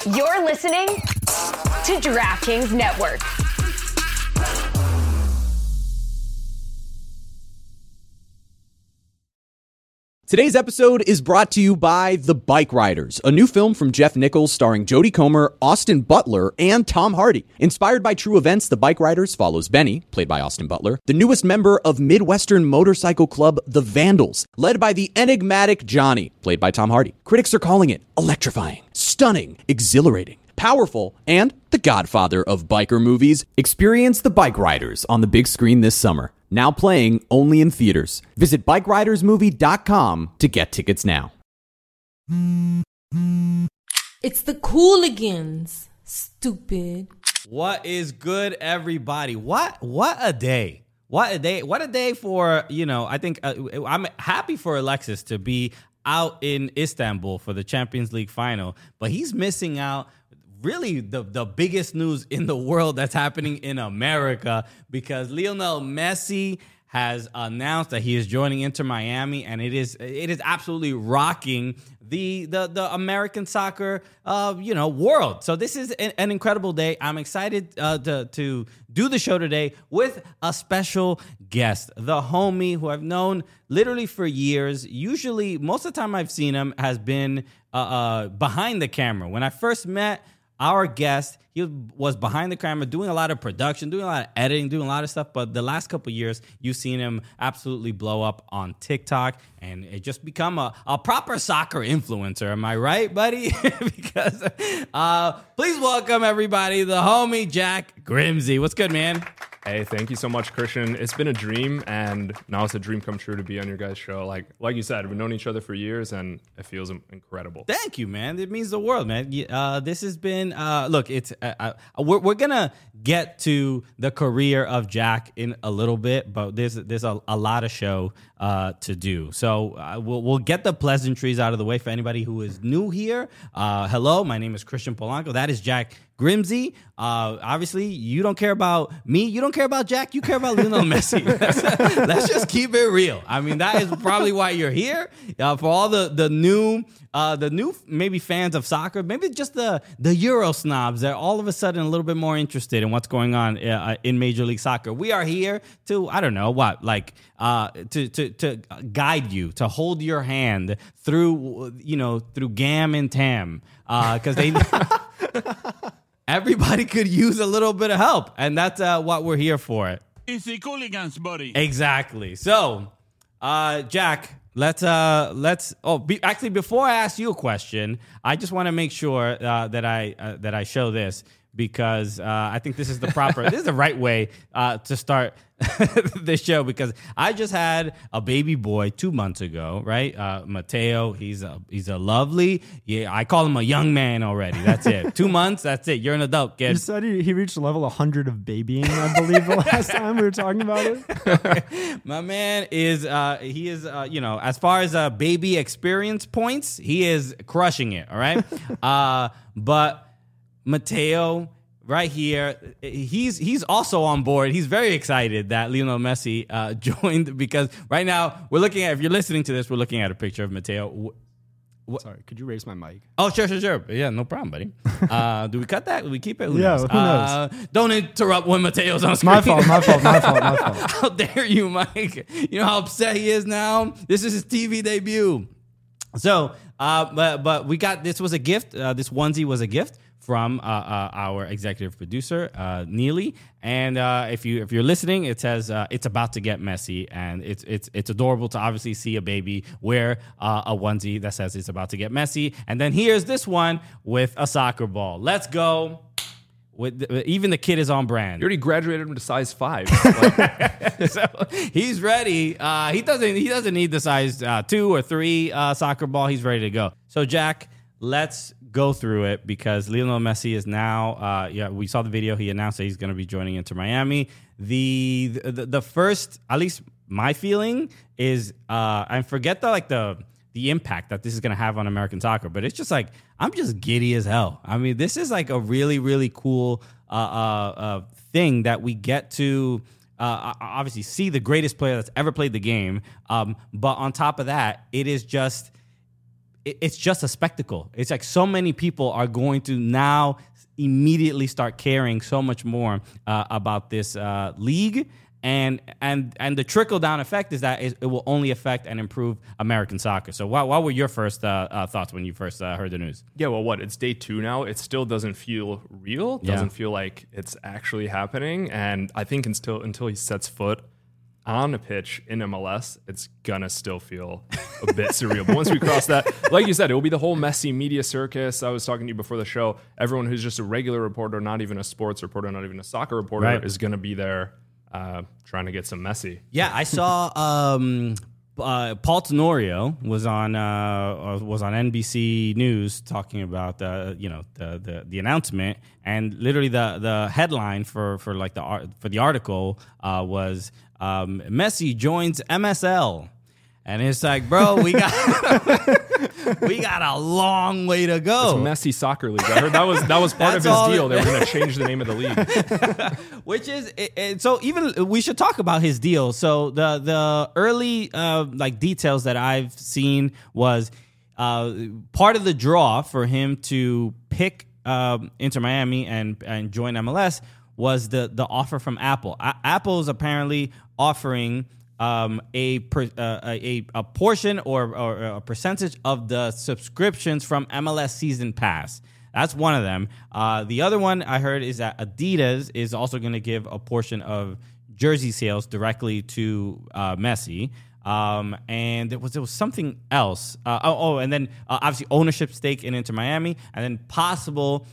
You're listening to DraftKings Network. Today's episode is brought to you by The Bike Riders, a new film from Jeff Nichols starring Jodie Comer, Austin Butler, and Tom Hardy. Inspired by true events, The Bike Riders follows Benny, played by Austin Butler, the newest member of Midwestern motorcycle club The Vandals, led by the enigmatic Johnny, played by Tom Hardy. Critics are calling it electrifying, stunning, exhilarating, powerful, and the godfather of biker movies. Experience The Bike Riders on the big screen this summer. Now playing only in theaters. Visit BikeRidersMovie.com to get tickets now. It's the Cooligans, stupid. What is good, everybody? What a day. What a day. What a day for, I think I'm happy for Alexis to be out in Istanbul for the Champions League final, but he's missing out really the biggest news in the world that's happening in America, because Lionel Messi has announced that he is joining Inter Miami, and it is absolutely rocking the American soccer world. So this is an incredible day. I'm excited to do the show today with a special guest, the homie who I've known literally for years. Usually, most of the time I've seen him has been behind the camera. When I first met our guest, he was behind the camera doing a lot of production, doing a lot of editing, doing a lot of stuff. But the last couple of years, you've seen him absolutely blow up on TikTok, and it just become a proper soccer influencer. Am I right, buddy? Because please welcome, everybody, the homie Jack Grimsey. What's good, man? Hey, thank you so much, Christian. It's been a dream, and now it's a dream come true to be on your guys' show. Like you said, we've known each other for years, and it feels incredible. Thank you, man. It means the world, man. This has been look. It's we're gonna get to the career of Jack in a little bit, but there's a lot of show to do. So we'll get the pleasantries out of the way for anybody who is new here. Hello, my name is Christian Polanco. That is Jack Grimsey. Obviously, you don't care about me. You don't care about Jack. You care about Lionel Messi. Let's just keep it real. I mean, that is probably why you're here. For all the new maybe fans of soccer, maybe just the Euro snobs that are all of a sudden a little bit more interested in what's going on in Major League Soccer. We are here to, I don't know what, to guide you, to hold your hand through Gam and Tam, because they. Everybody could use a little bit of help, and that's what we're here for. It's the Cooligans, buddy. Exactly. So, Jack, actually, before I ask you a question, I just want to make sure that I show this, because I think this is the right way to start this show, because I just had a baby boy 2 months ago, right? Mateo, he's a lovely, I call him a young man already. That's it. 2 months, that's it. You're an adult, kid. You said he reached level 100 of babying, I believe, the last time we were talking about it. My man is, as far as baby experience points, he is crushing it, all right? But Mateo, right here, he's also on board. He's very excited that Lionel Messi joined, because right now we're looking at, if you're listening to this, we're looking at a picture of Mateo. Sorry, could you raise my mic? Oh, sure. Yeah, no problem, buddy. Do we cut that? Do we keep it? Who knows? Who knows? Don't interrupt when Mateo's on screen. My fault. How dare you, Mike? You know how upset he is now? This is his TV debut. So, but we got, this was a gift. This onesie was a gift from our executive producer, Neely. And if you're listening, it says it's about to get messy, and it's adorable to obviously see a baby wear a onesie that says it's about to get messy. And then here's this one with a soccer ball. Let's go. Even the kid is on brand. You already graduated him to size 5. So he's ready. He doesn't need the size 2 or 3 soccer ball. He's ready to go. So Jack, let's go through it, because Lionel Messi is now, we saw the video. He announced that he's going to be joining Inter Miami. The first, at least my feeling is, and forget the impact that this is going to have on American soccer, but it's just like, I'm just giddy as hell. I mean, this is like a really, really cool thing that we get to obviously see the greatest player that's ever played the game. But on top of that, it is just, it's just a spectacle. It's like so many people are going to now immediately start caring so much more about this league. And the trickle-down effect is that it will only affect and improve American soccer. So what were your first thoughts when you first heard the news? Yeah, well, it's day 2 now. It still doesn't feel real. Doesn't feel like it's actually happening. And I think until he sets foot on a pitch in MLS, it's gonna still feel a bit surreal. But once we cross that, like you said, it will be the whole messy media circus. I was talking to you before the show. Everyone who's just a regular reporter, not even a sports reporter, not even a soccer reporter, is gonna be there trying to get some messy. Yeah, I saw Paul Tenorio was on NBC News talking about the announcement, and literally the headline for the article was Messi joins MSL. And it's like, bro, we got a long way to go. It's Messi Soccer League. I heard that was part of his deal. They were going to change the name of the league. Which is so even we should talk about his deal. So the early details that I've seen was part of the draw for him to pick Inter Miami and join MLS was the offer from Apple. Apple is apparently offering a portion or a percentage of the subscriptions from MLS Season Pass. That's one of them. The other one I heard is that Adidas is also going to give a portion of jersey sales directly to Messi. And there was something else. And then obviously ownership stake in Inter Miami, and then possible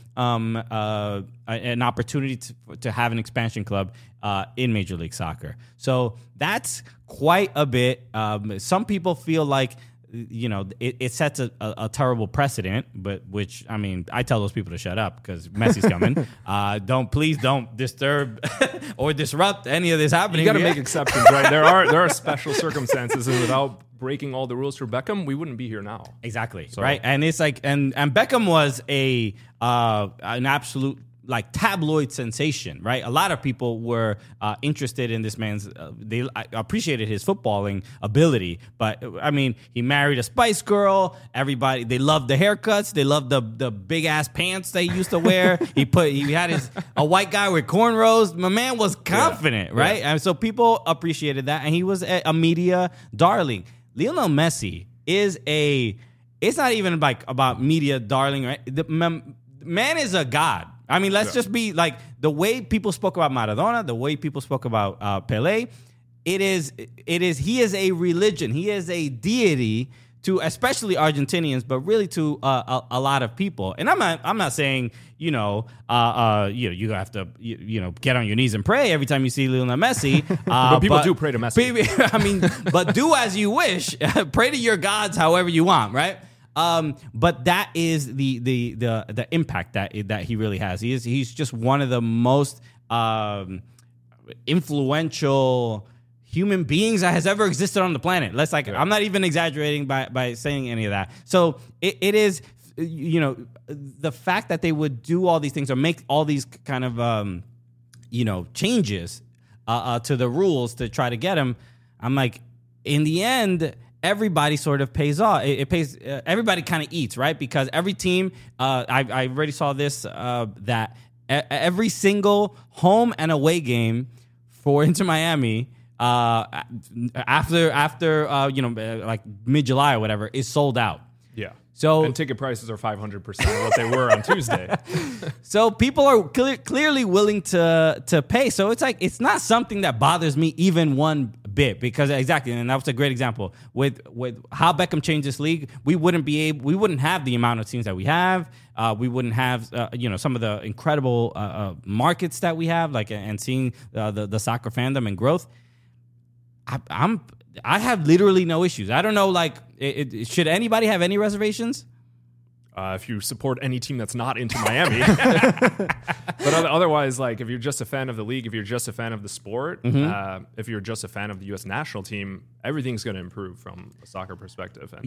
an opportunity to have an expansion club in Major League Soccer. So that's quite a bit. Some people feel like it sets a terrible precedent, but which, I mean, I tell those people to shut up because Messi's coming. Please don't disturb or disrupt any of this happening. You got to make exceptions, right? There are special circumstances, and without breaking all the rules for Beckham, we wouldn't be here now. Exactly, right? And it's like, and Beckham was an absolute tabloid sensation, right? A lot of people were interested in this man's. They appreciated his footballing ability, but I mean, he married a Spice Girl. Everybody, they loved the haircuts. They loved the big ass pants they used to wear. He had a white guy with cornrows. My man was confident, right? And so people appreciated that, and he was a media darling. Lionel Messi is it's not even about media darling, right? The man is a god. I mean, let's just be like the way people spoke about Maradona, the way people spoke about Pele. He is a religion. He is a deity to especially Argentinians, but really to a lot of people. And I'm not saying you have to get on your knees and pray every time you see Lionel Messi. But people do pray to Messi. I mean, but do as you wish. Pray to your gods however you want, right? But that is the impact that he really has. He's just one of the most influential human beings that has ever existed on the planet. I'm not even exaggerating by saying any of that. So it is, the fact that they would do all these things or make all these kind of changes to the rules to try to get him. I'm like, in the end, everybody sort of pays off. It pays. Everybody kind of eats, right? Because every team, I already saw this, that every single home and away game for Inter Miami, after like mid-July or whatever, is sold out. Yeah. So and ticket prices are 500% of what they were on Tuesday. So people are clearly willing to pay. So it's like, it's not something that bothers me even one bit, because exactly, and that was a great example with how Beckham changed this league. We wouldn't have the amount of teams that we have. We wouldn't have some of the incredible markets that we have, and seeing the soccer fandom and growth. I have literally no issues. I don't know, should anybody have any reservations? If you support any team that's not Inter Miami. But otherwise, if you're just a fan of the league, if you're just a fan of the sport, if you're just a fan of the U.S. national team, everything's going to improve from a soccer perspective. And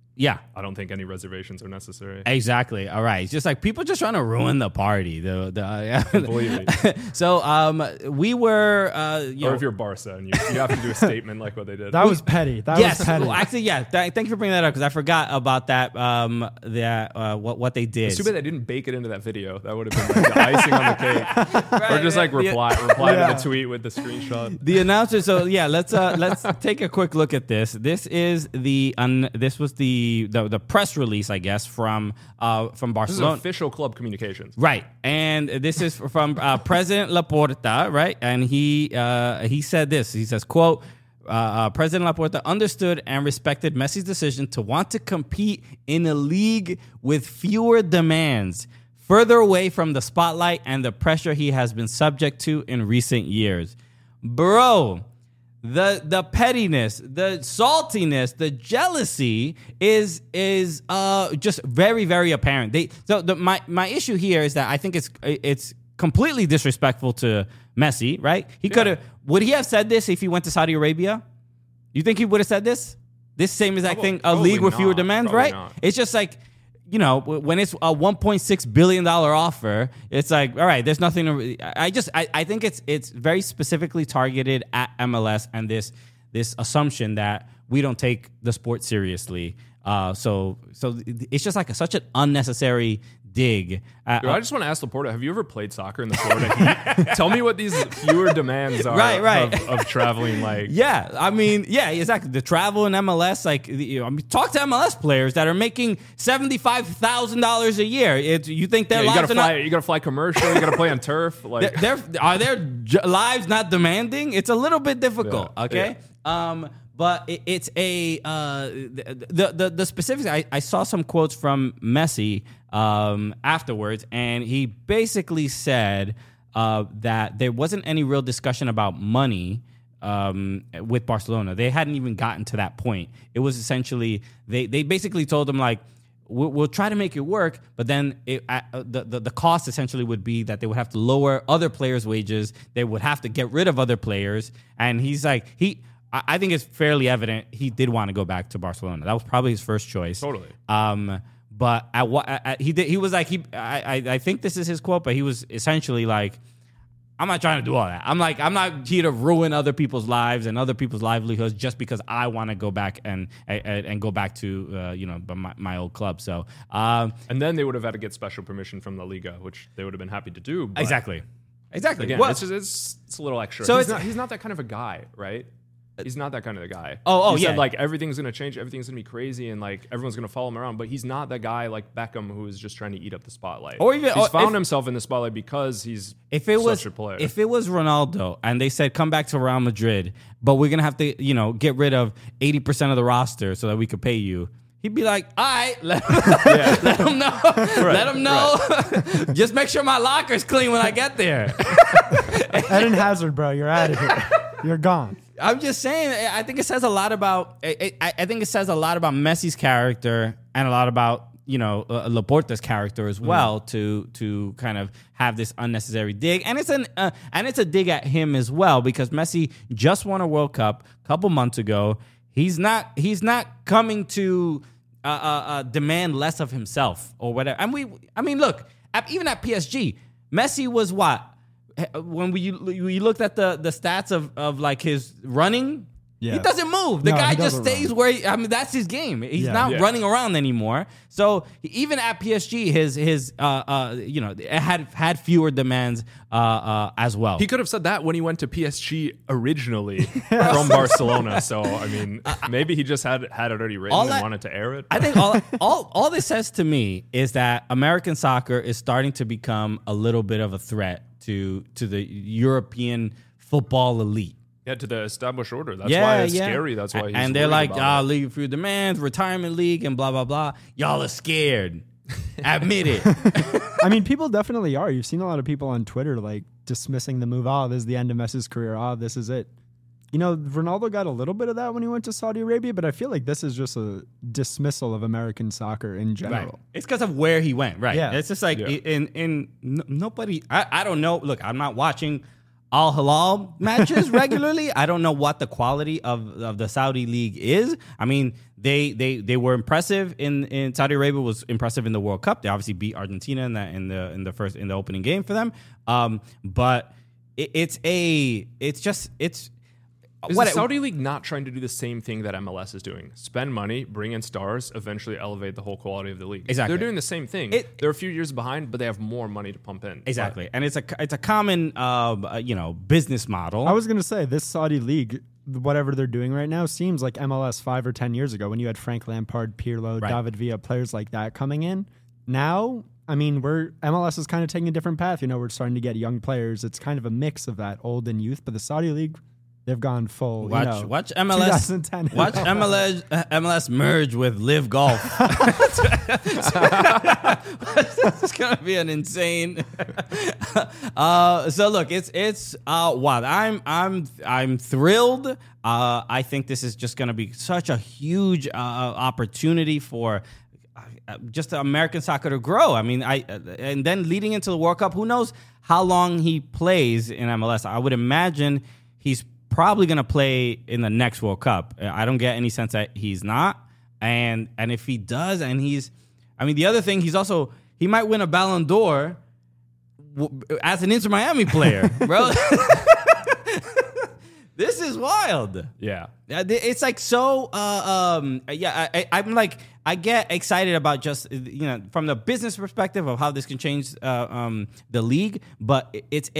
Yeah. I don't think any reservations are necessary. Exactly. All right. It's just like people just trying to ruin the party. Completely. So we were, or if you're Barca and you have to do a statement like what they did. That was petty. That was petty. Well, actually, yeah. Thank you for bringing that up because I forgot about that. What they did. It's too bad they didn't bake it into that video. That would have been like the icing on the cake. Right, or just like reply to the tweet with the screenshot. The announcer. So yeah, let's take a quick look at this. This is this was the press release, I guess, from Barcelona. This is official club communications, right? And this is from President Laporta, right? And he said this. He says, "Quote: President Laporta understood and respected Messi's decision to want to compete in a league with fewer demands, further away from the spotlight and the pressure he has been subject to in recent years." Bro, the pettiness, the saltiness, the jealousy is just very, very apparent. My issue here is that I think it's completely disrespectful to Messi, right? Would he have said this if he went to Saudi Arabia? You think he would have said this? This same exact thing, a league with fewer demands, right? Not. It's just like, when it's a $1.6 billion offer, it's like, all right, there's nothing to, I think it's very specifically targeted at MLS and this assumption that we don't take the sport seriously. So it's just like such an unnecessary dig. I just want to ask Laporta, have you ever played soccer in the Florida heat? Tell me what these fewer demands are of traveling. Like, yeah, I mean, yeah, exactly. The travel in MLS, like, talk to MLS players that are making $75,000 a year. You think their lives you gotta fly commercial. You gotta play on turf. Like, are their lives not demanding? It's a little bit difficult. Yeah, okay. Yeah. But it's the specifics. I saw some quotes from Messi afterwards, and he basically said that there wasn't any real discussion about money with Barcelona. They hadn't even gotten to that point. It was essentially they basically told him like, we'll try to make it work, but then the cost essentially would be that they would have to lower other players' wages. They would have to get rid of other players, and he's like I think it's fairly evident he did want to go back to Barcelona. That was probably his first choice. Totally. But he was like I think this is his quote, but he was essentially like, I'm not trying to do all that. I'm not here to ruin other people's lives and other people's livelihoods just because I want to go back and go back to my old club. So and then they would have had to get special permission from La Liga, which they would have been happy to do. But exactly. Again, well, it's a little extra. So he's not that kind of a guy, right? He's not that kind of a guy. He said, like, everything's going to change, everything's going to be crazy, and, like, everyone's going to follow him around. But he's not that guy like Beckham who is just trying to eat up the spotlight. He's found himself in the spotlight because he's such a player. If it was Ronaldo and they said, come back to Real Madrid, but we're going to have to, get rid of 80% of the roster so that we could pay you, he'd be like, all right, let him know. Let him know. Right. Just make sure my locker's clean when I get there. Eden Hazard, bro, you're out of here. You're gone. I'm just saying, I think it says a lot about Messi's character and a lot about, Laporta's character as well to kind of have this unnecessary dig. And it's a dig at him as well because Messi just won a World Cup a couple months ago. He's not coming to demand less of himself or whatever. And look, even at PSG, Messi was what? When we looked at the stats of like his running, he doesn't move. The guy just stays where that's his game. He's not running around anymore. So even at PSG, his it had fewer demands as well. He could have said that when he went to PSG originally from Barcelona. So maybe he just had it already written and wanted to air it. I think all this says to me is that American soccer is starting to become a little bit of a threat to the European football elite. Yeah, to the established order. That's why it's scary. That's why he's they're like, league of few demands, retirement league, and blah, blah, blah. Y'all are scared. Admit it. People definitely are. You've seen a lot of people on Twitter like dismissing the move. Oh, this is the end of Messi's career. Oh, this is it. Ronaldo got a little bit of that when he went to Saudi Arabia, but I feel like this is just a dismissal of American soccer in general. Right. It's because of where he went, right? Yeah. It's just like, nobody, I don't know. Look, I'm not watching Al Hilal matches regularly. I don't know what the quality of the Saudi league is. I mean, they were impressive in Saudi Arabia was impressive in the World Cup. They obviously beat Argentina in the opening game for them. But it's Is the Saudi League not trying to do the same thing that MLS is doing? Spend money, bring in stars, eventually elevate the whole quality of the league. Exactly. They're doing the same thing. They're a few years behind, but they have more money to pump in. Exactly. And it's a common business model. I was going to say, this Saudi league, whatever they're doing right now, seems like MLS 5 or 10 years ago when you had Frank Lampard, Pirlo, Right. David Villa, players like that coming in. Now, I mean, MLS is kind of taking a different path. We're starting to get young players. It's kind of a mix of that old and youth, but the Saudi league, they've gone full. Watch MLS. 2010. Watch MLS merge with Live Golf. It's gonna be an insane. So look, it's wild. I'm thrilled. I think this is just gonna be such a huge opportunity for just American soccer to grow. I mean, and then leading into the World Cup, who knows how long he plays in MLS? I would imagine he's probably going to play in the next World Cup. I don't get any sense that he's not. And if he does, the other thing, he might win a Ballon d'Or as an Inter Miami player, bro. This is wild. Yeah. It's like so. I'm like, I get excited about just from the business perspective of how this can change the league, but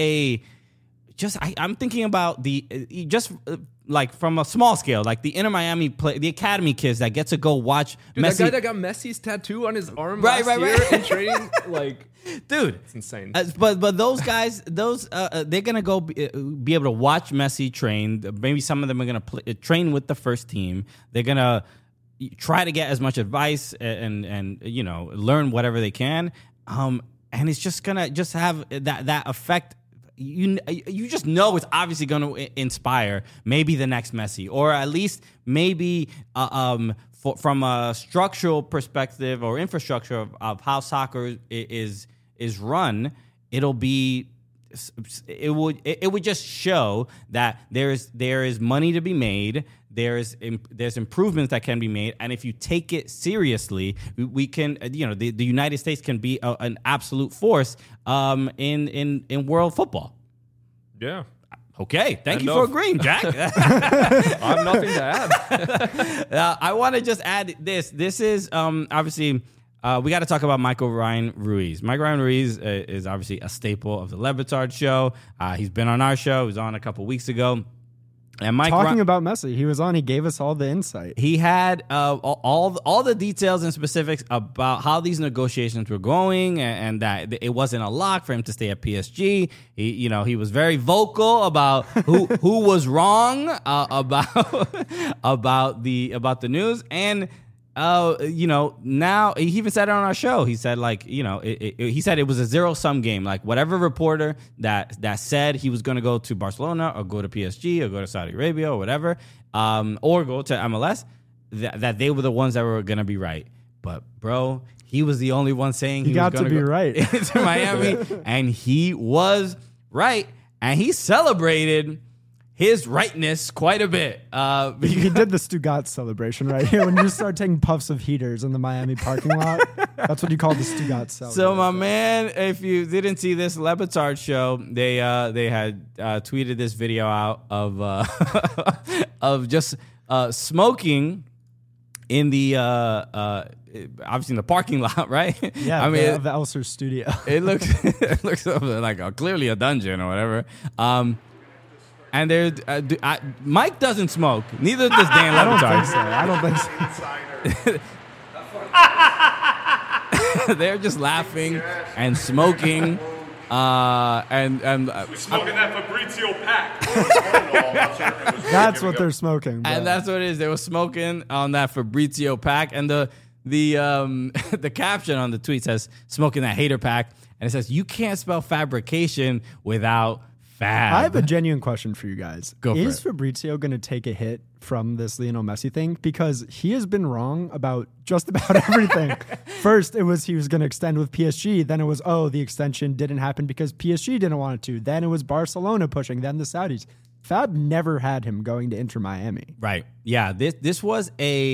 I'm thinking about like from a small scale, like the Inter Miami the academy kids that get to go watch Messi. That guy that got Messi's tattoo on his arm Right. in training, Dude, it's insane. But those guys, they're gonna go be able to watch Messi train. Maybe some of them are gonna train with the first team. They're gonna try to get as much advice and learn whatever they can. And it's just gonna just have that effect. You just know it's obviously going to inspire maybe the next Messi, or at least maybe from a structural perspective or infrastructure of how soccer is run. It would just show that there is money to be made. There's improvements that can be made, and if you take it seriously, we can. The United States can be an absolute force in world football. Yeah. Okay, thank you for agreeing, Jack. I have nothing to add. I want to just add this. This is obviously we got to talk about Michael Ryan Ruiz. Michael Ryan Ruiz is obviously a staple of the Le Batard show. He's been on our show. He was on a couple weeks ago. And Mike talking about Messi, he gave us all the insight. He had all the details and specifics about how these negotiations were going, and that it wasn't a lock for him to stay at PSG. He was very vocal about who was wrong about the news, and now he even said it on our show. He said he said it was a zero-sum game. Like whatever reporter that said he was going to go to Barcelona or go to PSG or go to Saudi Arabia or whatever, or go to MLS, that they were the ones that were going to be right. But bro, he was the only one saying he got was going to be right to Miami, and he was right, and he celebrated his rightness quite a bit. He did the Stuttgart celebration right here when you start taking puffs of heaters in the Miami parking lot. That's what you call the Stuttgart celebration. So my man, if you didn't see this Le Batard show, they had tweeted this video out of of just smoking in the obviously in the parking lot, right? Yeah, the Elser studio. It looks like clearly a dungeon or whatever. And Mike doesn't smoke. Neither does Dan Le Batard. I don't think so. They're just laughing and smoking. We're smoking that Fabrizio pack. That's what they're smoking. Bro. And that's what it is. They were smoking on that Fabrizio pack. And the caption on the tweet says, smoking that hater pack. And it says, you can't spell fabrication without Fab. I have a genuine question for you guys. Go for Is it. Fabrizio going to take a hit from this Lionel Messi thing? Because he has been wrong about just about everything. First, it was he was going to extend with PSG. Then it was, the extension didn't happen because PSG didn't want it to. Then it was Barcelona pushing, then the Saudis. Fab never had him going to Inter Miami. Right. Yeah. This was a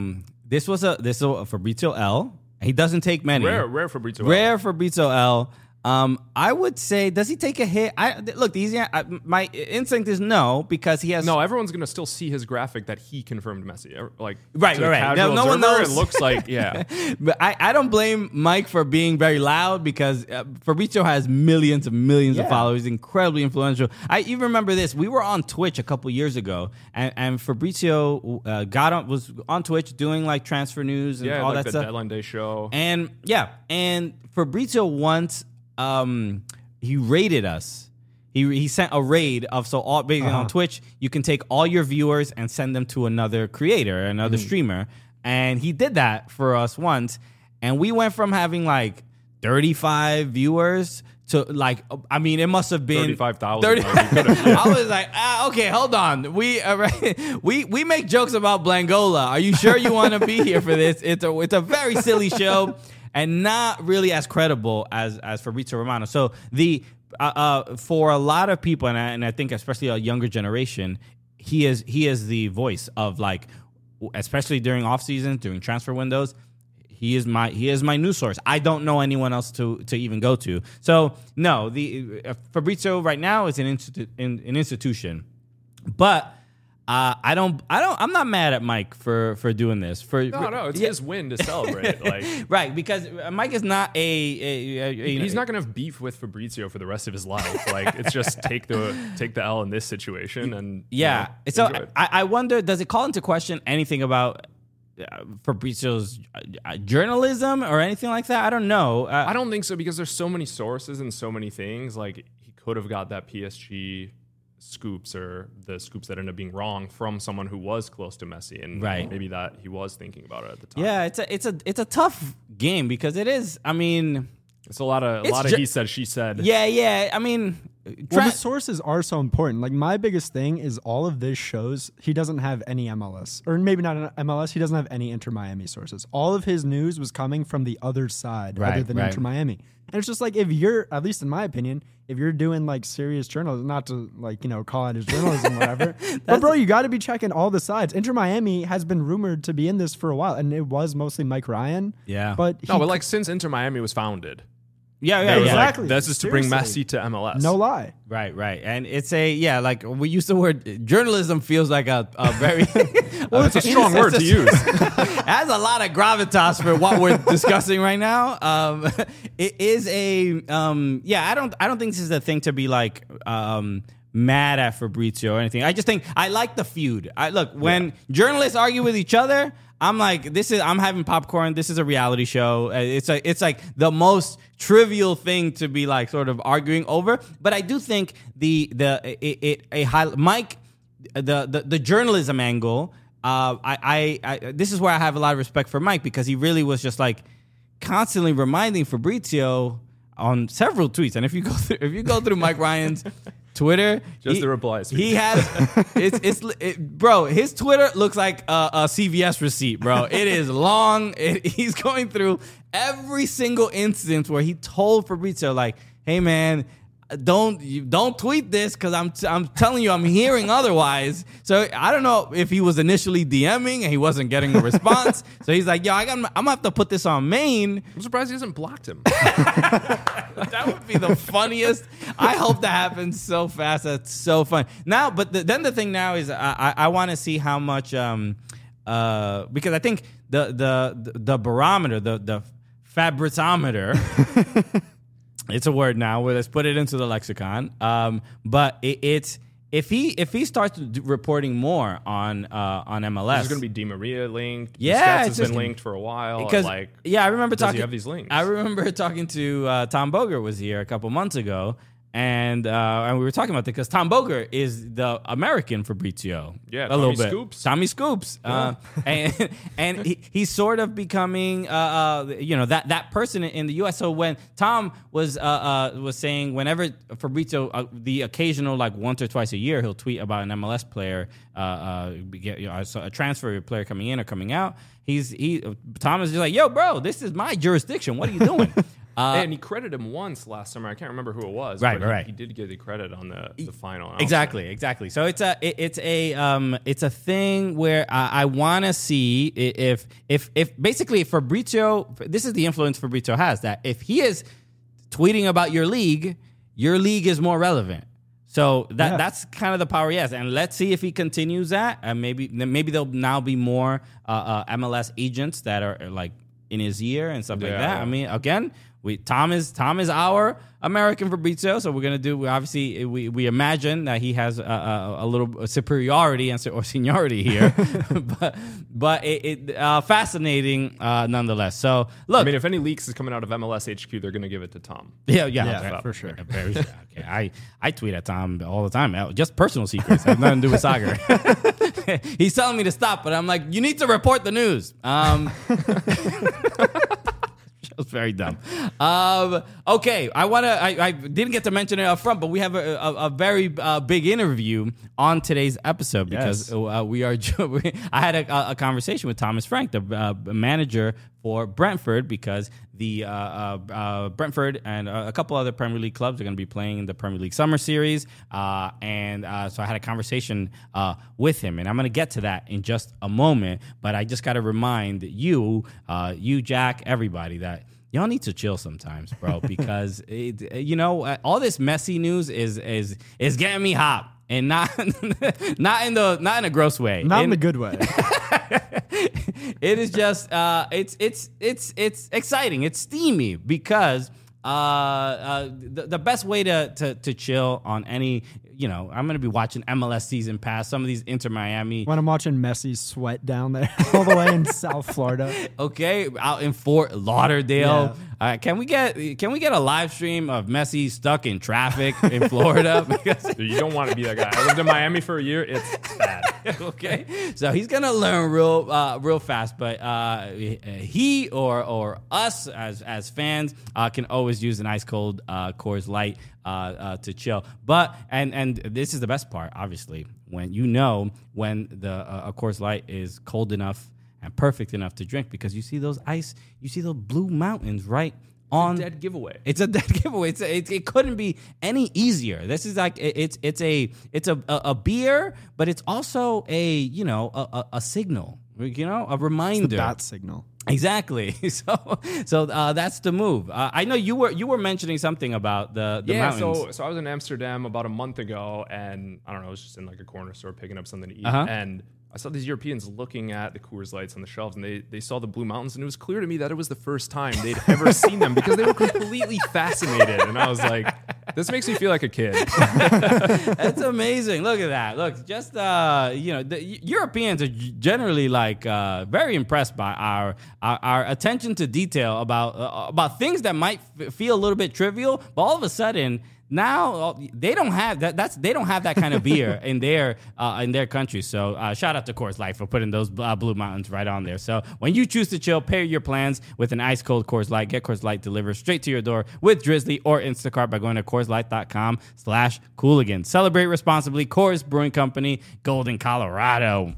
Fabrizio L. He doesn't take many. Rare Fabrizio. Rare Fabrizio L. I would say, does he take a hit? Look, my instinct is no, because he has No, everyone's gonna still see his graphic that he confirmed Messi. Like Right. to the casual No one observer, knows. It looks like But I don't blame Mike for being very loud, because Fabrizio has millions of followers, incredibly influential. I even remember this. We were on Twitch a couple years ago, and Fabrizio was on Twitch doing like transfer news and all like that the stuff. Deadline Day show. And Fabrizio once he raided us. He sent a raid of basically on Twitch you can take all your viewers and send them to another creator, another streamer, and he did that for us once, and we went from having like 35 viewers to like, I mean, it must have been 35,000. I was like, okay, hold on. We make jokes about Blangola. Are you sure you want to be here for this? It's a very silly show and not really as credible as Fabrizio Romano. So for a lot of people, and I think especially a younger generation, he is the voice of, like, especially during off seasons, during transfer windows. He is my news source. I don't know anyone else to even go to. So no, the Fabrizio right now is an institution, but I'm not mad at Mike for doing this. No, it's his win to celebrate. Like, right, because Mike is not he's not gonna have beef with Fabrizio for the rest of his life. Like, it's just take the L in this situation, and yeah. enjoy So it. I wonder, does it call into question anything about Fabrizio's journalism or anything like that? I don't know. I don't think so, because there's so many sources and so many things. Like, he could have got that PSG scoops, or the scoops that ended up being wrong, from someone who was close to Messi, and Right. maybe that he was thinking about it at the time. Yeah, it's a tough game, because it is. I mean, It's a lot of he said, she said. yeah. I mean, Well, the sources are so important. Like, my biggest thing is all of this shows he doesn't have any MLS, or maybe not an MLS. He doesn't have any Inter Miami sources. All of his news was coming from the other side, other than Inter Miami. And it's just like, if you're, at least in my opinion, if you're doing like serious journalism, not to like, call out his journalism, whatever. But bro, you got to be checking all the sides. Inter Miami has been rumored to be in this for a while, and it was mostly Mike Ryan. Yeah. But No, but like, since Inter Miami was founded, yeah, it was exactly. like, this is to bring Seriously. Messi to MLS. no lie. Right. And it's like we use the word journalism, feels like a very Well, it's a strong word to use. It has a lot of gravitas for what we're discussing right now. It is I don't think this is a thing to be like mad at Fabrizio or anything. I just think I like the feud. When journalists argue with each other, I'm like, I'm having popcorn. This is a reality show. It's like the most trivial thing to be like sort of arguing over. But I do think the journalism angle. This is where I have a lot of respect for Mike, because he really was just like constantly reminding Fabrizio on several tweets. And if you go through Mike Ryan's Twitter, Just the replies. he has bro, his Twitter looks like a CVS receipt, bro. It is long. He's going through every single instance where he told Fabrizio, like, hey man, don't tweet this, because I'm telling you, I'm hearing otherwise. So I don't know if he was initially DMing and he wasn't getting a response. So he's like, yo, I'm gonna have to put this on main. I'm surprised he hasn't blocked him. That would be the funniest. I hope that happens so fast. That's so fun. Now, but then the thing now is I want to see how much because I think the barometer, the Fabrizometer. It's a word now. Let's put it into the lexicon. But it's if he starts reporting more on MLS, There's going to be Di Maria linked. Yeah, Busquets it's has been just- linked for a while. because I remember does he talking. have these links? I remember talking to Tom Boger was here a couple months ago, And we were talking about that because Tom Boger is the American Fabrizio. Yeah, a little bit. Scoops. Tommy Scoops. And he's sort of becoming, that person in the U.S. So when Tom was saying whenever Fabrizio, the occasional like once or twice a year, he'll tweet about an MLS player, a transfer player coming in or coming out. Tom is just like, yo, bro, this is my jurisdiction. What are you doing? And he credited him once last summer. I can't remember who it was. Right. He did get the credit on the final. Exactly. So it's a thing where I want to see if basically Fabrizio, this is the influence Fabrizio has, that if he is tweeting about your league is more relevant. So that's kind of the power he has, and let's see if he continues that. And maybe there'll now be more MLS agents that are like in his ear and stuff like that. Yeah. I mean, again, Tom is our American Fabrizio, so we're gonna do. Obviously, we imagine that he has a little superiority or seniority here, but it fascinating nonetheless. So look, I mean, if any leaks is coming out of MLS HQ, they're gonna give it to Tom. Yeah, for sure. Very sure. Okay, I tweet at Tom all the time, just personal secrets. Have nothing to do with soccer. He's telling me to stop, but I'm like, you need to report the news. Show's very dumb. Okay, I didn't get to mention it up front, but we have a very big interview on today's episode because I had a conversation with Thomas Frank, the manager for Brentford, because the Brentford and a couple other Premier League clubs are going to be playing in the Premier League Summer Series, and so I had a conversation with him, and I'm going to get to that in just a moment. But I just got to remind you, Jack, everybody, that y'all need to chill sometimes, bro, because all this messy news is getting me hot, and not in a gross way, not in the good way. It is just it's exciting, it's steamy, because the best way to chill on any, I'm going to be watching MLS season pass, some of these Inter Miami. When I'm watching Messi sweat down there all the way in South Florida. Okay, out in Fort Lauderdale. Yeah. Can we get a live stream of Messi stuck in traffic in Florida? Because you don't want to be that guy. I lived in Miami for a year. It's bad. Okay, so he's gonna learn real fast. But he or us as fans can always use an ice cold Coors Light to chill. But and this is the best part, obviously, when the Coors Light is cold enough and perfect enough to drink, because you see those blue mountains right on. It's a dead giveaway. It's a dead giveaway. It couldn't be any easier. This is like it's a beer, but it's also a signal, a reminder. It's the bat signal. Exactly. So that's the move. I know you were mentioning something about the mountains. So I was in Amsterdam about a month ago, and I don't know, I was just in like a corner store picking up something to eat, and I saw these Europeans looking at the Coors Lights on the shelves, and they saw the Blue Mountains, and it was clear to me that it was the first time they'd ever seen them, because they were completely fascinated. And I was like, this makes me feel like a kid. That's amazing. Look at that. Look, just the Europeans are generally like very impressed by our attention to detail about things that might feel a little bit trivial, but all of a sudden, now they don't have that. They don't have that kind of beer in their country. So shout out to Coors Light for putting those Blue Mountains right on there. So when you choose to chill, pair your plans with an ice cold Coors Light. Get Coors Light delivered straight to your door with Drizzly or Instacart by going to CoorsLight.com/Cooligans. Celebrate responsibly. Coors Brewing Company, Golden, Colorado.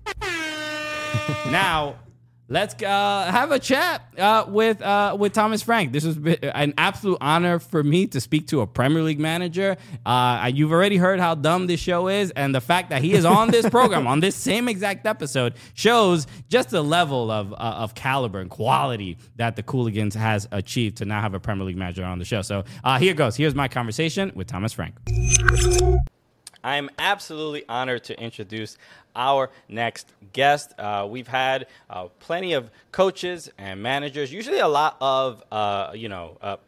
Now, let's have a chat with Thomas Frank. This has been an absolute honor for me to speak to a Premier League manager. You've already heard how dumb this show is, and the fact that he is on this program, on this same exact episode, shows just the level of caliber and quality that the Cooligans has achieved to now have a Premier League manager on the show. So here goes. Here's my conversation with Thomas Frank. I am absolutely honored to introduce our next guest. We've had plenty of coaches and managers, usually a lot of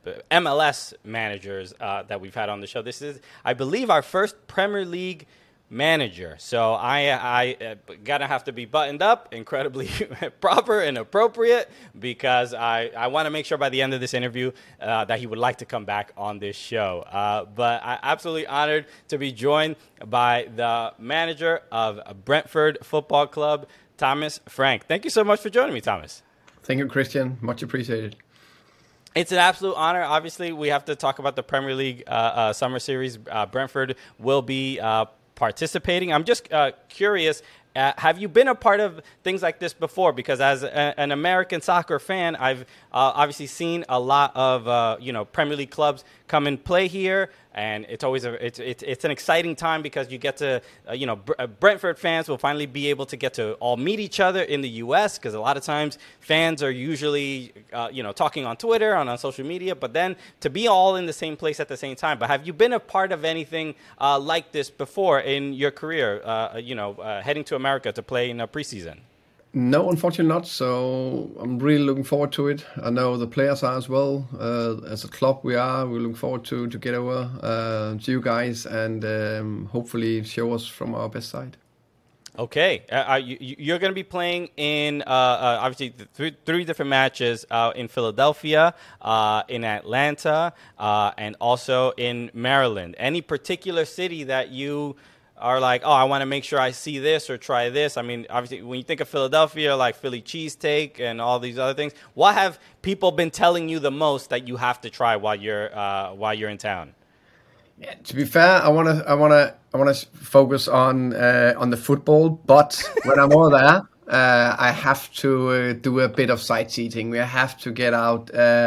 MLS managers that we've had on the show. This is, I believe, our first Premier League manager. So I gotta have to be buttoned up, incredibly proper and appropriate, because I want to make sure by the end of this interview that he would like to come back on this show. But I'm absolutely honored to be joined by the manager of Brentford Football Club, Thomas Frank. Thank you so much for joining me, Thomas. Thank you, Christian. Much appreciated. It's an absolute honor. Obviously, we have to talk about the Premier League Summer Series. Brentford will be participating. I'm just curious, have you been a part of things like this before? Because as an American soccer fan, I've obviously seen a lot of Premier League clubs come and play here, and it's always it's an exciting time because you get to Brentford fans will finally be able to get to all meet each other in the U.S. because a lot of times fans are usually talking on Twitter, on social media, but then to be all in the same place at the same time. But have you been a part of anything like this before in your career? Heading to America to play in a preseason? No, unfortunately not. So I'm really looking forward to it. I know the players are as well. As a club, we're looking forward to get over to you guys and hopefully show us from our best side. Okay, you're going to be playing in obviously three different matches in Philadelphia, in Atlanta, and also in Maryland. Any particular city that you are like, oh, I want to make sure I see this or try this? I mean, obviously, when you think of Philadelphia, like Philly cheesesteak and all these other things, what have people been telling you the most that you have to try while you're in town? Yeah, to be fair, I wanna focus on the football, but when I'm over there, I have to do a bit of sightseeing. We have to get out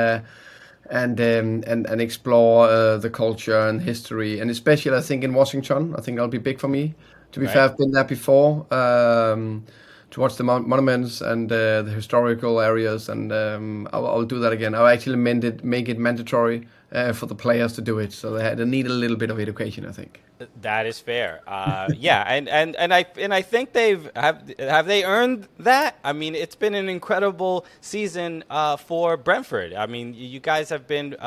and explore the culture and history, and especially I think in Washington, I think that'll be big for me. To be fair, I've been there before to watch the monuments and the historical areas, and I'll do that again. I'll actually make it mandatory for the players to do it, so they need a little bit of education, I think. That is fair. Yeah, and I think have they earned that? I mean, it's been an incredible season for Brentford. I mean, you guys have been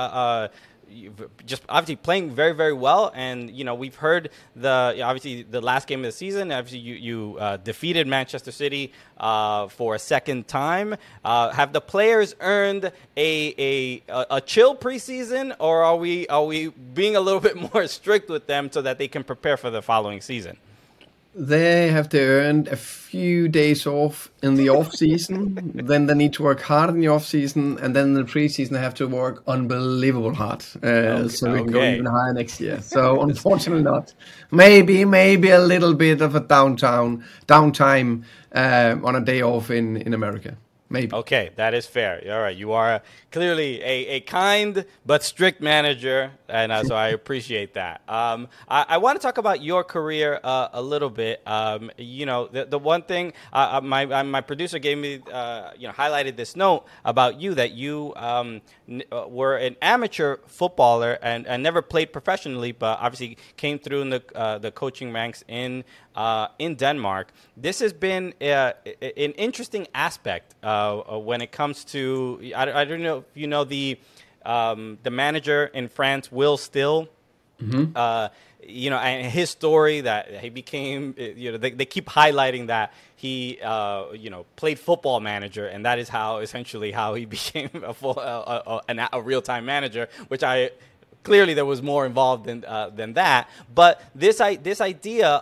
just obviously playing very, very well, and we've heard obviously the last game of the season. Obviously, you defeated Manchester City for a second time. Have the players earned a chill preseason, or are we being a little bit more strict with them so that they can prepare for the following season? They have to earn a few days off in the off season. Then they need to work hard in the off season, and then in the preseason they have to work unbelievable hard. So we can go even higher next year. So unfortunately not. Maybe a little bit of a downtime on a day off in America. Maybe. Okay, that is fair. All right, you are clearly a kind but strict manager, and so I appreciate that. I want to talk about your career a little bit. The one thing my producer gave me, highlighted this note about you, that you were an amateur footballer and never played professionally, but obviously came through in the coaching ranks in Denmark. This has been an interesting aspect when it comes to I don't know if you know the manager in France, Will Still. Mm-hmm. And his story that he became. They keep highlighting that he played Football Manager, and that is how he became a real-time manager, which clearly there was more involved than that. But this idea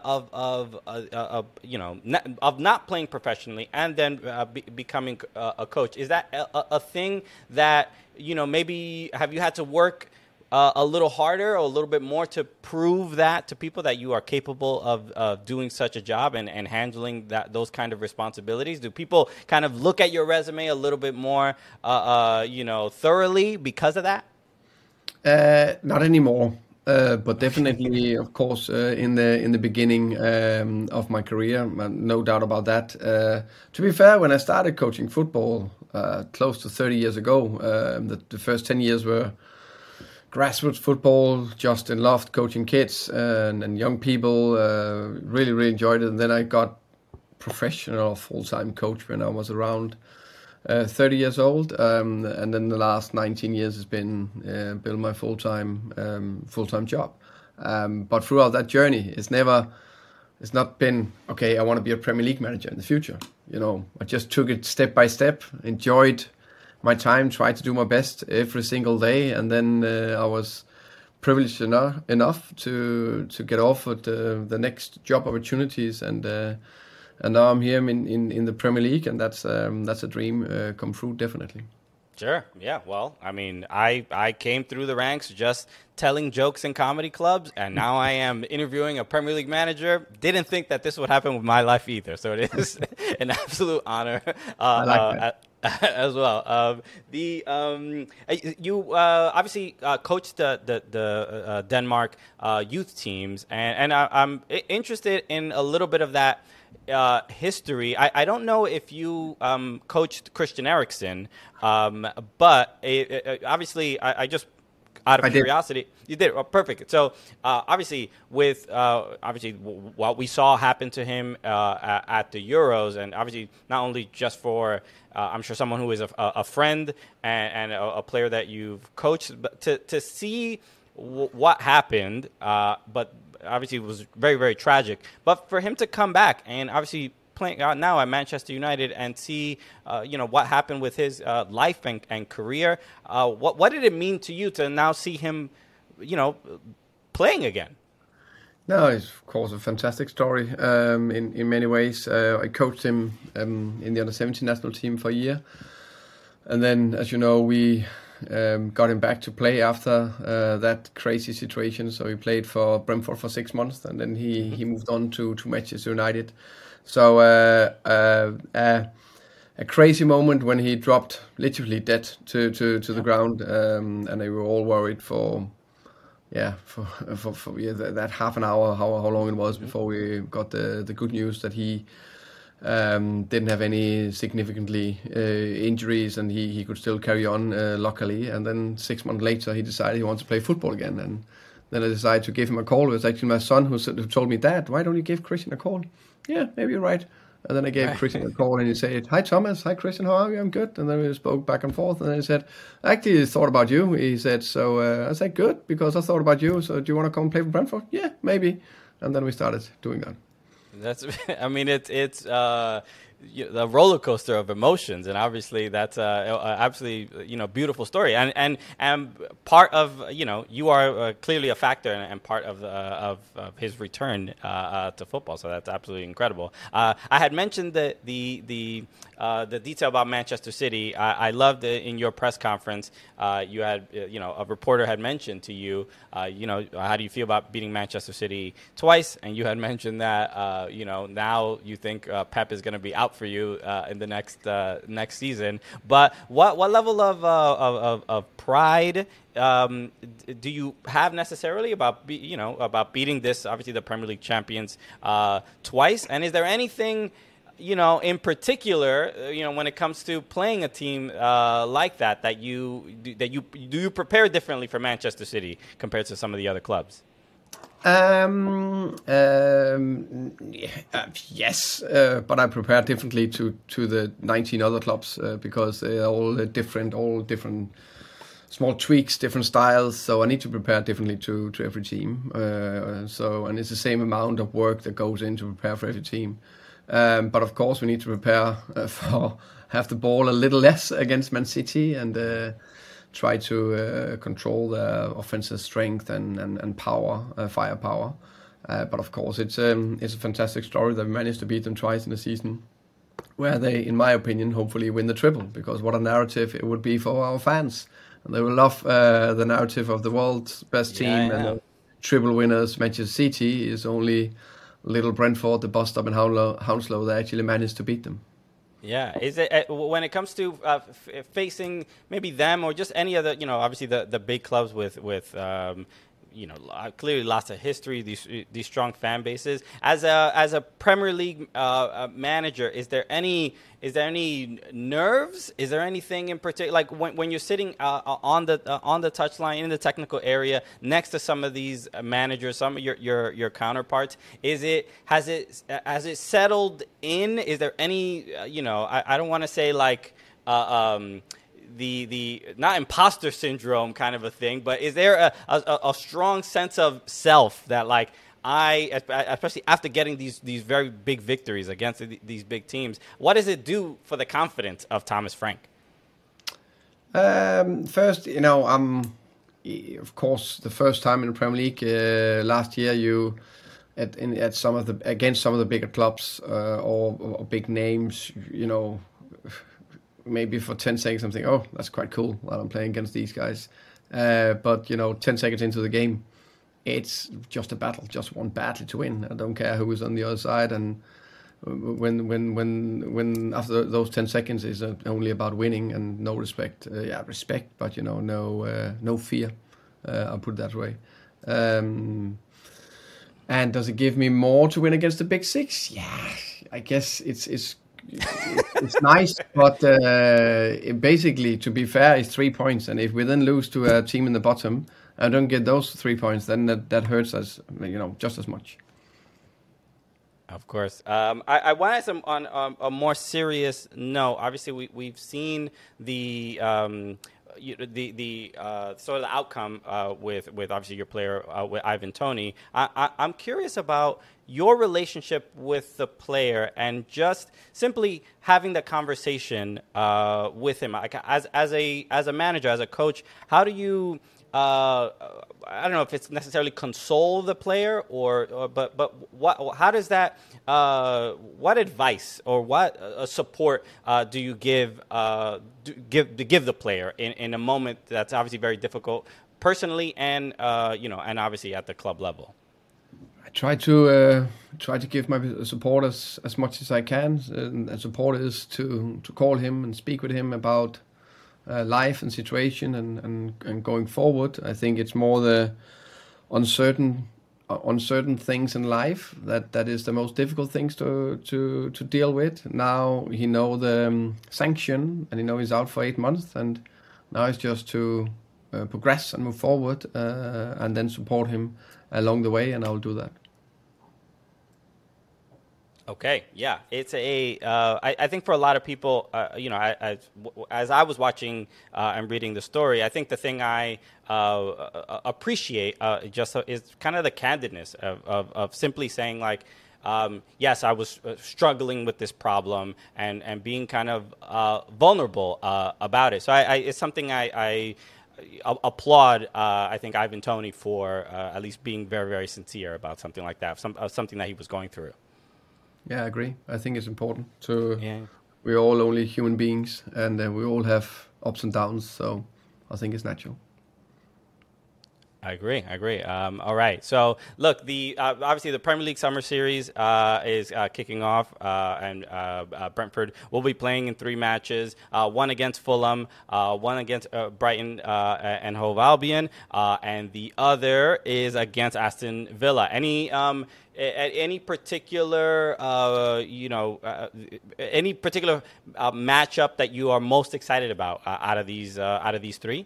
of not playing professionally and then becoming a coach, is that a thing that maybe have you had to work a little harder or a little bit more to prove that to people that you are capable of doing such a job and handling those kind of responsibilities? Do people kind of look at your resume a little bit more thoroughly because of that? Not anymore, but definitely, of course, in the beginning of my career, no doubt about that. To be fair, when I started coaching football close to 30 years ago, the first 10 years were grassroots football, just loved coaching kids and young people, really, really enjoyed it. And then I got professional full-time coach when I was around 30 years old, and then the last 19 years has been build my full-time job. But throughout that journey, it's never it's not been okay. I want to be a Premier League manager in the future. I just took it step by step, enjoyed my time, tried to do my best every single day, and then I was privileged enough to get offered the next job opportunities, and now I'm here in the Premier League, and that's a dream come true, definitely. Sure. Yeah. Well, I mean, I came through the ranks just telling jokes in comedy clubs, and now I am interviewing a Premier League manager. Didn't think that this would happen with my life either. So it is an absolute honor I like that. as well. You obviously coached the Denmark youth teams, and I'm interested in a little bit of that history. I don't know if you coached Christian Eriksen, but obviously I just out of curiosity, you did. Oh, perfect. So obviously with what we saw happen to him at the Euros, and obviously not only just for I'm sure someone who is a friend and a player that you've coached, but to see what happened, but obviously it was very, very tragic. But for him to come back and obviously playing now at Manchester United and see, what happened with his life and career, what did it mean to you to now see him, playing again? No, it's of course a fantastic story in many ways. I coached him in the under-17 national team for a year. And then, as you know, we got him back to play after that crazy situation. So he played for Brentford for 6 months, and then he moved on to Manchester United. So a crazy moment when he dropped literally dead to the ground, and they were all worried for that half an hour, how long it was before we got the good news that he didn't have any significantly injuries, and he could still carry on luckily. And then 6 months later he decided he wants to play football again, and then I decided to give him a call. It was actually my son who told me, "Dad, why don't you give Christian a call?" "Yeah, maybe you're right." And then I gave Christian a call, and he said, "Hi Thomas, hi Christian, how are you? I'm good." And then we spoke back and forth, and then he said, "I actually thought about you." He said, so I said, "Good, because I thought about you. So do you want to come play for Brentford?" "Yeah, maybe." And then we started doing that. That's, I mean, it's the roller coaster of emotions, and obviously that's absolutely beautiful story, and part of you are clearly a factor and part of his return to football. So that's absolutely incredible. I had mentioned the detail about Manchester City. I loved it in your press conference. You had a reporter had mentioned to you, how do you feel about beating Manchester City twice, and you had mentioned that now you think Pep is going to be out for you in the next season. But what level of pride do you have necessarily about beating this, obviously the Premier League champions twice? And is there anything in particular when it comes to playing a team like that you prepare differently for Manchester City compared to some of the other clubs? Yes, but I prepare differently to the 19 other clubs because they're all different small tweaks, different styles. So I need to prepare differently to every team. And it's the same amount of work that goes in to prepare for every team. But of course, we need to prepare for have the ball a little less against Man City and try to control the offensive strength and power, firepower. But of course, it's a fantastic story that we managed to beat them twice in the season, where they, in my opinion, hopefully win the triple. Because what a narrative it would be for our fans, and they will love the narrative of the world's best team and the triple winners. Manchester City is only little Brentford, the bus stop in Hounslow. They actually managed to beat them. Yeah, is it when it comes to facing maybe them or just any other, obviously the big clubs with clearly lots of history, these strong fan bases. As a Premier League manager, is there any nerves? Is there anything in particular, like when you're sitting on the touchline in the technical area next to some of these managers, some of your counterparts? Has it settled in? Is there any I don't want to say like the not imposter syndrome kind of a thing, but is there a strong sense of self that like especially after getting these very big victories against these big teams, what does it do for the confidence of Thomas Frank? First, of course, the first time in the Premier League last year, against some of the bigger clubs or big names, maybe for 10 seconds I'm thinking, oh, that's quite cool that I'm playing against these guys. But 10 seconds into the game, it's just a battle, just one battle to win. I don't care who is on the other side. And when after those 10 seconds is only about winning and no respect, respect, but no fear. I'll put it that way. And does it give me more to win against the Big Six? Yeah, I guess it's nice, but basically, to be fair, it's 3 points. And if we then lose to a team in the bottom and don't get those 3 points, then that hurts us, just as much. Of course. I want to ask on a more serious note. Obviously, we've seen the sort of the outcome with obviously your player with Ivan Toney. I'm curious about your relationship with the player and just simply having the conversation with him. As a manager, as a coach, how do you? I don't know if it's necessarily console the player but how does that? What advice or what support do you give the player in a moment that's obviously very difficult personally and and obviously at the club level? I try to give my support as much as I can, and support is to call him and speak with him about life and situation and going forward. I think it's more the uncertain things in life that is the most difficult things to deal with. Now he know the sanction and he know he's out for 8 months, and now it's just to progress and move forward and then support him along the way, and I'll do that. Okay, yeah, it's I think for a lot of people, as I was watching and reading the story, I think the thing I appreciate is kind of the candidness of simply saying like, yes, I was struggling with this problem and being kind of vulnerable about it. So it's something I applaud, I think, Ivan Toney for at least being very, very sincere about something like that, something that he was going through. Yeah, I agree. I think it's important we're all only human beings, and we all have ups and downs, so I think it's natural. I agree. All right. So, look, obviously the Premier League Summer Series is kicking off, and Brentford will be playing in 3 matches, one against Fulham, one against Brighton and Hove Albion, and the other is against Aston Villa. Any particular, matchup that you are most excited about out of these 3?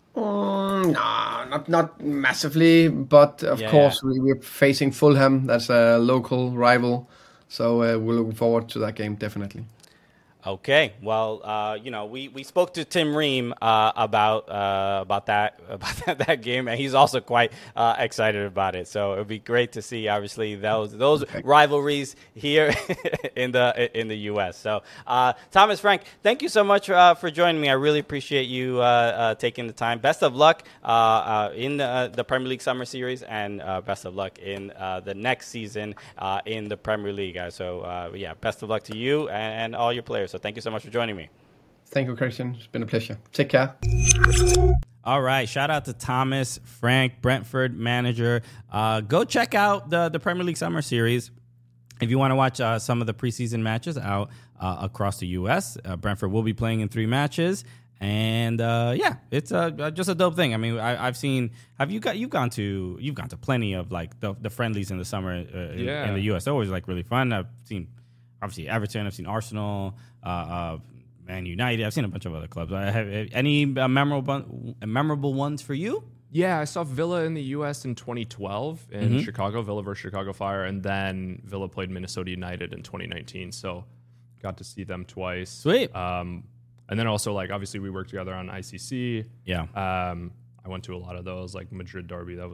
No, not massively, but of course we're facing Fulham. That's a local rival, so we're looking forward to that game, definitely. Okay, well, we spoke to Tim Ream about that game, and he's also quite excited about it. So it would be great to see, obviously, those rivalries here in the U.S. So, Thomas Frank, thank you so much for joining me. I really appreciate you taking the time. Best of luck in the Premier League Summer Series, and best of luck in the next season in the Premier League. So, best of luck to you and all your players. So thank you so much for joining me. Thank you, Christian. It's been a pleasure. Take care. All right. Shout out to Thomas Frank, Brentford manager. Go check out the Premier League Summer Series. If you want to watch some of the preseason matches out across the U.S., Brentford will be playing in 3 matches. And it's just a dope thing. I mean, I've seen. You've gone to plenty of like the friendlies in the summer in the U.S. They're always like really fun. I've seen obviously Everton. I've seen Arsenal, Man United. I've seen a bunch of other clubs. Have any memorable ones for you? Yeah, I saw Villa in the U.S. in 2012 in Chicago, Villa versus Chicago Fire, and then Villa played Minnesota United in 2019. So got to see them twice. Sweet. And then also, like, obviously we worked together on ICC. Yeah. I went to a lot of those, like Madrid Derby. That was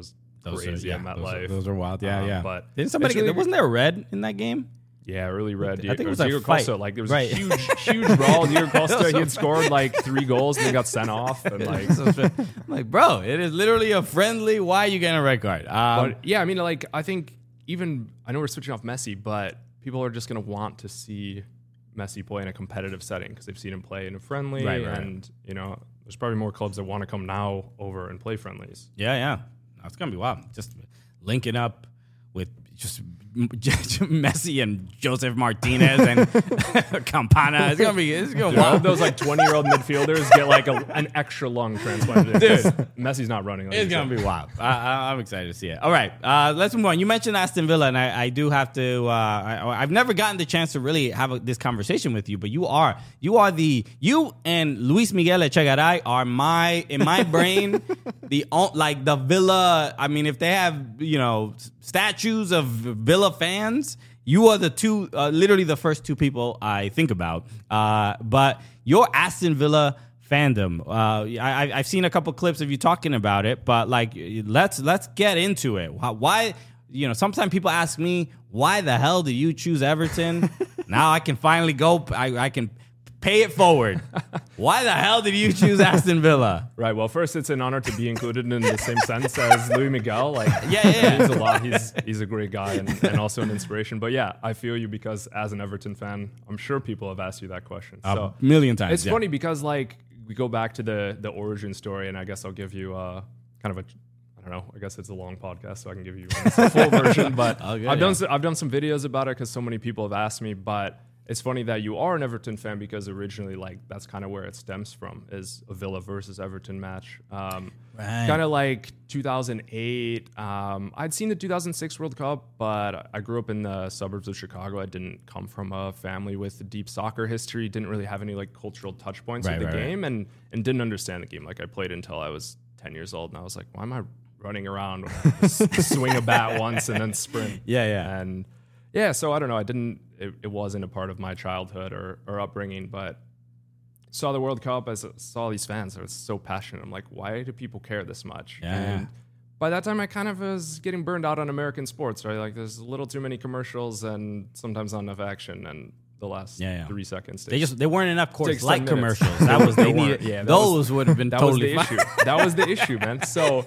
crazy at MetLife. Those are wild. Yeah. But didn't somebody it's really wasn't there a red in that game? Yeah, early red. I think it was like Diego fight. Costa. Like there was Right. a huge brawl. Diego Costa, he had scored like 3 goals and they got sent off. And like, I'm like, bro, it is literally a friendly. Why are you getting a red card? but yeah, I mean, like I think I know we're switching off Messi, but people are just gonna want to see Messi play in a competitive setting because they've seen him play in a friendly, Right. and you know, there's probably more clubs that want to come now over and play friendlies. Yeah. It's gonna be wild. Just linking up with just Messi and Joseph Martinez and Campana. It's gonna be All wild. those like 20-year-old midfielders get like an extra lung transplanted. Dude, Messi's not running. Like It's gonna be wild. I'm excited to see it. All right, let's move on. You mentioned Aston Villa, and I do have to. I've never gotten the chance to really have this conversation with you, but you and Luis Miguel Echegaray are in my brain the Villa. I mean, if they have statues of Villa fans, you are the two, literally the first 2 people I think about. But your Aston Villa fandom, I've seen a couple clips of you talking about it, but like, let's get into it. Why? Sometimes people ask me, why the hell did you choose Everton? Now I can finally go. I can pay it forward. Why the hell did you choose Aston Villa? Right. Well, first, it's an honor to be included in the same sense as Louis Miguel. Like, Yeah. it means a lot. He's a great guy and also an inspiration. But yeah, I feel you because as an Everton fan, I'm sure people have asked you that question. A million times. It's funny because like we go back to the origin story, and I guess I'll give you kind of a. I don't know. I guess it's a long podcast, so I can give you a full version. But I've done some videos about it because so many people have asked me. But it's funny that you are an Everton fan because originally, like, that's kind of where it stems from, is a Villa versus Everton match. Kind of like 2008. I'd seen the 2006 World Cup, but I grew up in the suburbs of Chicago. I didn't come from a family with a deep soccer history. Didn't really have any like cultural touch points with the game, and didn't understand the game. Like, I played until I was 10 years old, and I was like, why am I running around when I swing a bat once and then sprint? And so I don't know. It wasn't a part of my childhood or upbringing, but saw the World Cup, I saw these fans. I was so passionate. I'm like, why do people care this much? And by that time, I kind of was getting burned out on American sports, right? Like, there's a little too many commercials and sometimes not enough action. And the last 3 seconds, they weren't enough Coors Light minutes. commercials. That was they needed. Yeah, those would have been totally was the issue. That was the issue, man. So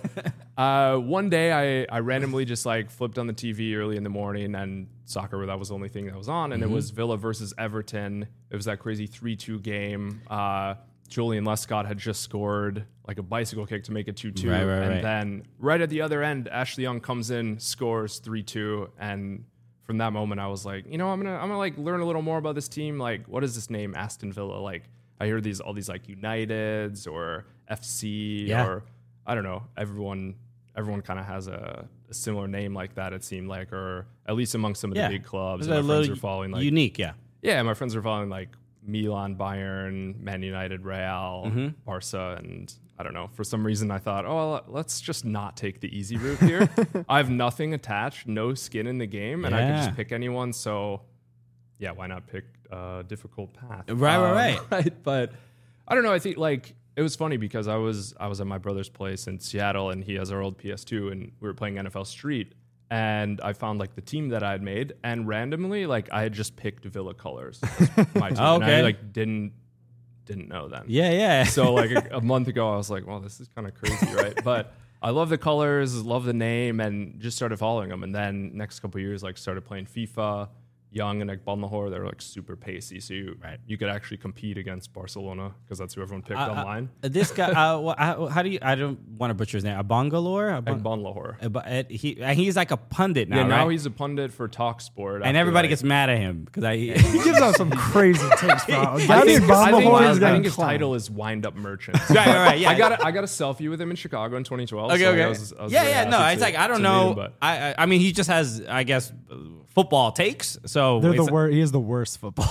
one day I randomly just like flipped on the TV early in the morning, and soccer, that was the only thing that was on, and it was Villa versus Everton. It was that crazy 3-2 game. Julian Lescott had just scored like a bicycle kick to make it 2-2, and then right at the other end, Ashley Young comes in, scores 3-2, and from that moment, I was like, I'm gonna like learn a little more about this team. Like, what is this name, Aston Villa? Like, I hear all these like Uniteds or FC or I don't know. Everyone kind of has a similar name like that. It seemed like, or at least among some of the big clubs. And my friends are following like unique. Yeah, my friends are following like Milan, Bayern, Man United, Real, Barca, and I don't know. For some reason, I thought, let's just not take the easy route here. I have nothing attached, no skin in the game, and I can just pick anyone. So, yeah, why not pick a difficult path? Right. But I don't know. I think like it was funny because I was at my brother's place in Seattle, and he has our old PS2, and we were playing NFL Street. And I found like the team that I had made, and randomly, like I had just picked Villa colors as my team. And I like didn't know then. Yeah. So like a month ago, I was like, well, this is kind of crazy, right? But I love the colors, love the name, and just started following them. And then next couple of years, like started playing FIFA. Young and like Balnahor, they're like super pacey, so you could actually compete against Barcelona because that's who everyone picked online. This guy, how do you? I don't want to butcher his name. Abangalore. Balnahor. He's like a pundit now. Yeah, now right? he's a pundit for TalkSport, and everybody gets mad at him because he gives out some crazy takes, bro. I think his title is Wind Up Merchant. right. Yeah, I got a selfie with him in Chicago in 2012. Okay. I was No, it's like I don't know. I mean, he just has, I guess, football takes. So they're the worst. He is the worst football.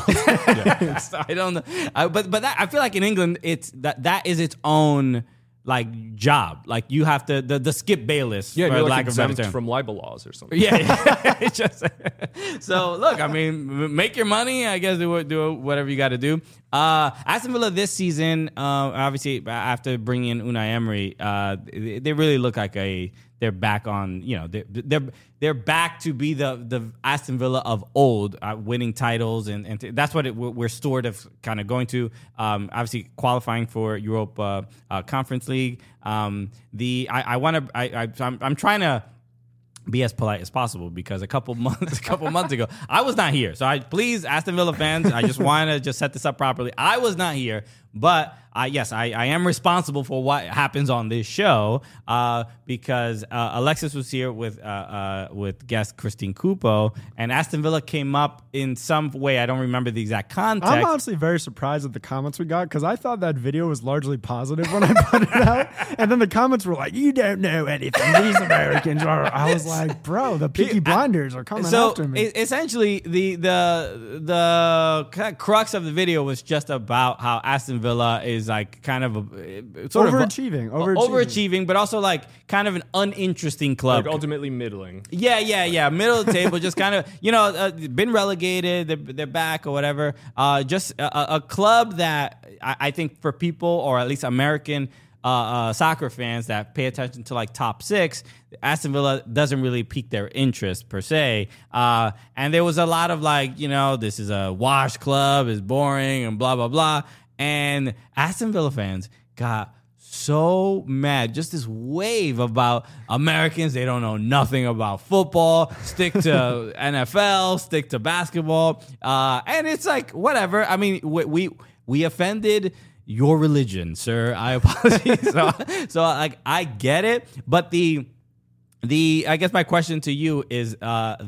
So I don't know, but that, I feel like in England, it's that is its own like job. Like you have to the Skip Bayless. Yeah, for you're like lack of a better exempt term. from libel laws or something. So look, I mean, make your money. I guess do whatever you got to do. Aston Villa this season, obviously after bringing in Unai Emery, they really look like they're back on. They're back to be the Aston Villa of old, winning titles, and that's what we're sort of kind of going to. Obviously qualifying for Europa Conference League. I'm trying to be as polite as possible because a couple months ago I was not here. So please, Aston Villa fans, I just want to just set this up properly. I was not here, but I am responsible for what happens on this show because Alexis was here with guest Christine Cupo, and Aston Villa came up in some way. I don't remember the exact context. I'm honestly very surprised at the comments we got because I thought that video was largely positive when I put it out, and then the comments were like, "You don't know anything. These Americans are." I was like, "Bro, the Peaky Blinders are coming after me." Essentially, the kind of crux of the video was just about how Aston Villa is like kind of overachieving, but also like kind of an uninteresting club. Like ultimately middling. Yeah. Middle of the table, just kind of, been relegated, they're back or whatever. Just a club that I think for people, or at least American soccer fans that pay attention to like top six, Aston Villa doesn't really pique their interest per se. And there was a lot of like, this is a wash club, it's boring and blah, blah, blah. And Aston Villa fans got so mad, just this wave about Americans. They don't know nothing about football. Stick to NFL, stick to basketball. And it's like, whatever. I mean, we offended your religion, sir. I apologize. So like, I get it. But I guess my question to you is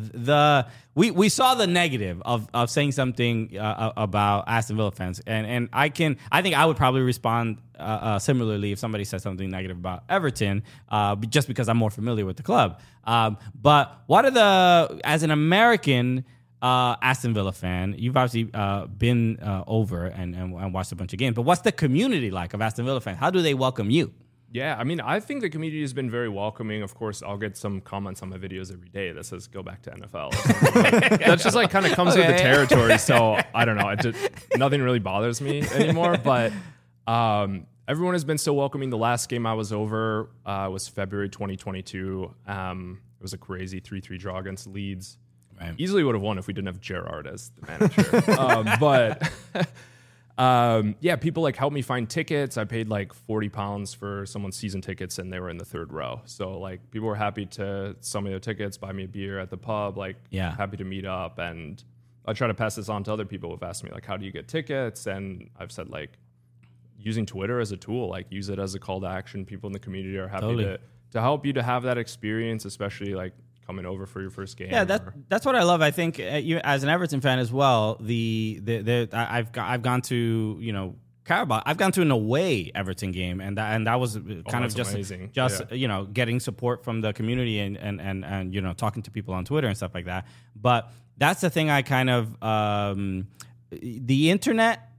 we saw the negative of saying something about Aston Villa fans, and I think I would probably respond similarly if somebody said something negative about Everton, just because I'm more familiar with the club. But what are as an American Aston Villa fan, you've obviously been over and watched a bunch of games, but what's the community like of Aston Villa fans? How do they welcome you? Yeah, I mean, I think the community has been very welcoming. Of course, I'll get some comments on my videos every day that says, go back to NFL. Or something. That's just like kind of comes with the territory. So I don't know. Nothing really bothers me anymore. But everyone has been so welcoming. The last game I was over was February 2022. It was a crazy 3-3 draw against Leeds. Right. Easily would have won if we didn't have Gerrard as the manager. But... people like helped me find tickets. I paid like £40 for someone's season tickets, and they were in the third row. So like people were happy to sell me their tickets, buy me a beer at the pub, happy to meet up. And I try to pass this on to other people who've asked me like, how do you get tickets? And I've said like using Twitter as a tool, like use it as a call to action. People in the community are happy to help you to have that experience, especially like coming over for your first game. Yeah, that's what I love. I think you, as an Everton fan as well, I've gone to Carabao. I've gone to an away Everton game, and that was kind of just amazing. Getting support from the community and talking to people on Twitter and stuff like that. But that's the thing. I kind of the internet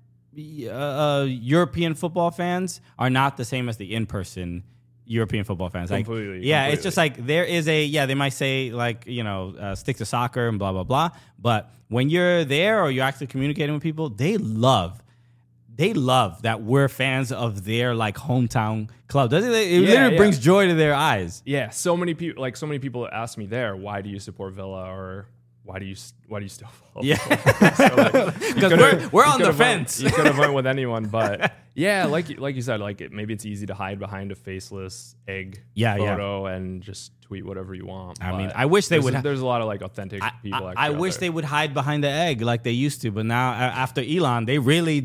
European football fans are not the same as the in-person European football fans. Completely. It's just like there is they might say like, stick to soccer and blah, blah, blah. But when you're there or you're actually communicating with people, they love that we're fans of their like hometown club. Doesn't it? It literally brings joy to their eyes. Yeah. So many people ask me there, why do you support Villa, or why do you still follow? Yeah, because we're on the fence. You could have went with anyone, but yeah, like you said, like maybe it's easy to hide behind a faceless egg photo and just tweet whatever you want. I mean, I wish they would. There's a lot of like authentic people. I wish they would hide behind the egg like they used to, but now after Elon, they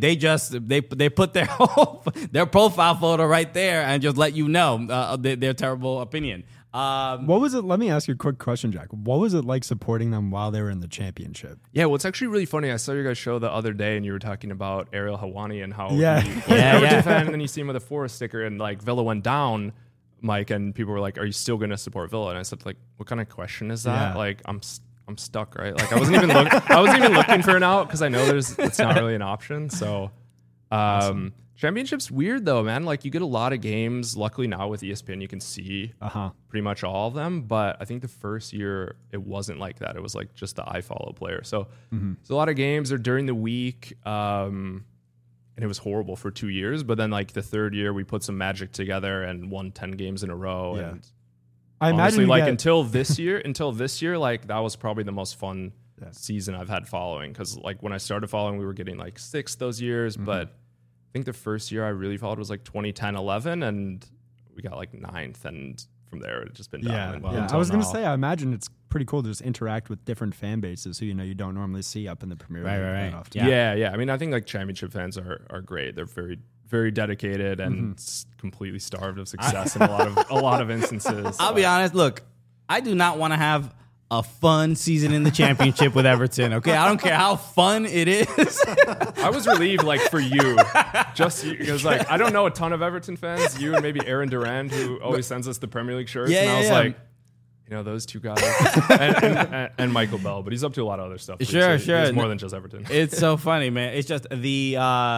put their their profile photo right there and just let you know their terrible opinion. What was it? Let me ask you a quick question, Jack. What was it like supporting them while they were in the championship? Yeah, well, it's actually really funny. I saw your guys' show the other day, and you were talking about Ariel Hawani and how Everton fan, and then you see him with a Forest sticker, and like Villa went down, Mike, and people were like, "Are you still going to support Villa?" And I said, "Like, what kind of question is that?" Yeah. Like, I'm stuck, right? Like, I wasn't even looking for an out because I know it's not really an option. So, awesome. Championship's weird though, man. Like you get a lot of games. Luckily now with ESPN, you can see pretty much all of them. But I think the first year it wasn't like that. It was like just the iFollow player. So there's a lot of games. They're during the week. and it was horrible for 2 years. But then like the third year, we put some magic together and won 10 games in a row. Yeah. And I honestly, imagine like until this year, like that was probably the most fun Yeah. season I've had following. Because like when I started following, we were getting like 6th those years. But I think the first year I really followed was like 2010, 11, and we got like 9th. And from there, it's just been down. Yeah. I was going to say, I imagine it's pretty cool to just interact with different fan bases who you don't normally see up in the Premier League that often. Yeah. I mean, I think like championship fans are great. They're very, very dedicated and completely starved of success in a lot of instances. I'll be honest. Look, I do not want to have a fun season in the championship with Everton. Okay, I don't care how fun it is. I was relieved, like for you, just because like I don't know a ton of Everton fans. You and maybe Aaron Durand, who always sends us the Premier League shirts, and I was like, those two guys, and Michael Bell, but he's up to a lot of other stuff. Too, sure. He's more than just Everton. It's so funny, man. It's just the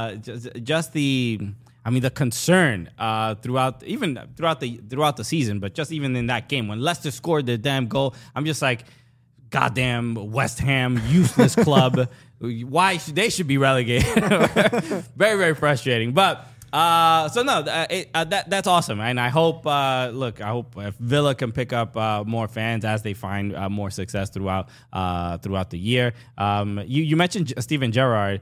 the concern throughout the season, but just even in that game when Leicester scored the damn goal, I'm just like, goddamn West Ham, useless club. Why they should be relegated? Very, very frustrating. But that's awesome, and I hope if Villa can pick up more fans as they find more success throughout the year. You mentioned Steven Gerrard,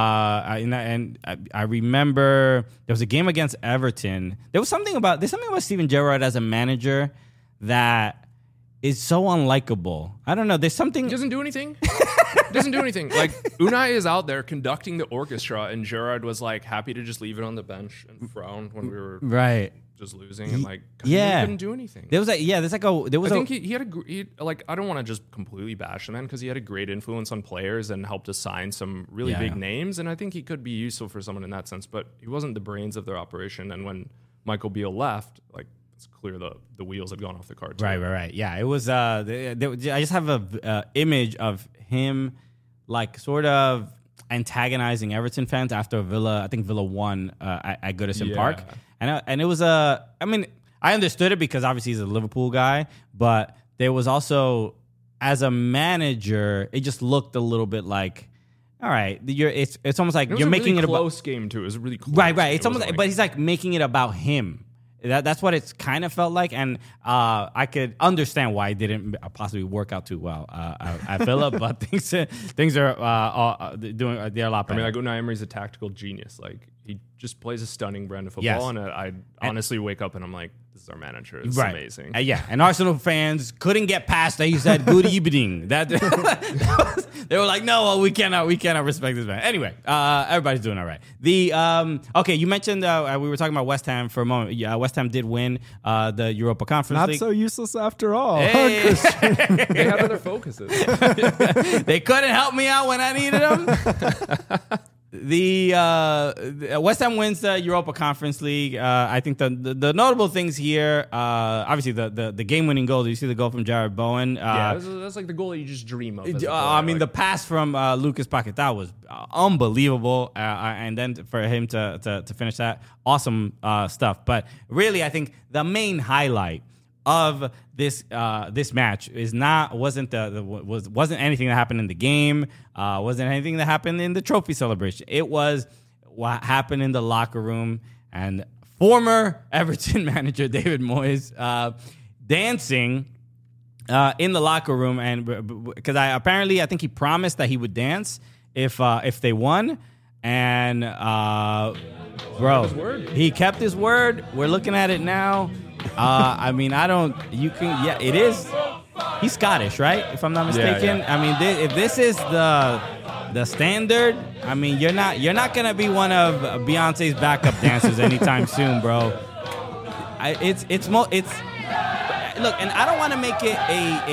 and I remember there was a game against Everton. There's something about Steven Gerrard as a manager that is so unlikable. I don't know. There's something. He doesn't do anything. Doesn't do anything. Like Unai is out there conducting the orchestra, and Gerrard was like happy to just leave it on the bench and frown when we were just losing, and like he couldn't do anything. There was I think he had I don't want to just completely bash the man because he had a great influence on players and helped us sign some really big names, and I think he could be useful for someone in that sense. But he wasn't the brains of their operation, and when Michael Beale left, like. It's clear the wheels had gone off the car too. Right. Yeah, it was. I just have a image of him, like sort of antagonizing Everton fans after Villa. I think Villa won at Goodison Park, and it was I mean, I understood it because obviously he's a Liverpool guy, but there was also as a manager, it just looked a little bit like. All right, it's almost like you're making it a close game too. It was a really close. Right. It's almost, but he's like making it about him. That's what it's kind of felt like, and I could understand why it didn't possibly work out too well at Villa, but things are they're a lot better. I mean, like Unai Emery's a tactical genius. Like he just plays a stunning brand of football, and I honestly wake up and I'm like, this is our manager. It's amazing. And Arsenal fans couldn't get past that. He said, "Good evening." They were like, "No, we cannot respect this man." Anyway, everybody's doing all right. Okay, you mentioned we were talking about West Ham for a moment. Yeah, West Ham did win the Europa Conference League. Not so useless after all. Hey. They had other focuses. They couldn't help me out when I needed them. The West Ham wins the Europa Conference League. I think the notable things here, obviously the game-winning goal. Do you see the goal from Jared Bowen? That's like the goal that you just dream of. The pass from Lucas Paquetá was unbelievable, and then for him to finish that, awesome stuff. But really, I think the main highlight of this match wasn't anything that happened in the game, wasn't anything that happened in the trophy celebration. It was what happened in the locker room, and former Everton manager David Moyes dancing in the locker room, and because I think he promised that he would dance if they won, and he kept his word. We're looking at it now. I mean, it is. He's Scottish, right? If I'm not mistaken. Yeah. I mean, if this is the standard, I mean, you're not gonna be one of Beyonce's backup dancers anytime soon, bro. Look, and I don't want to make it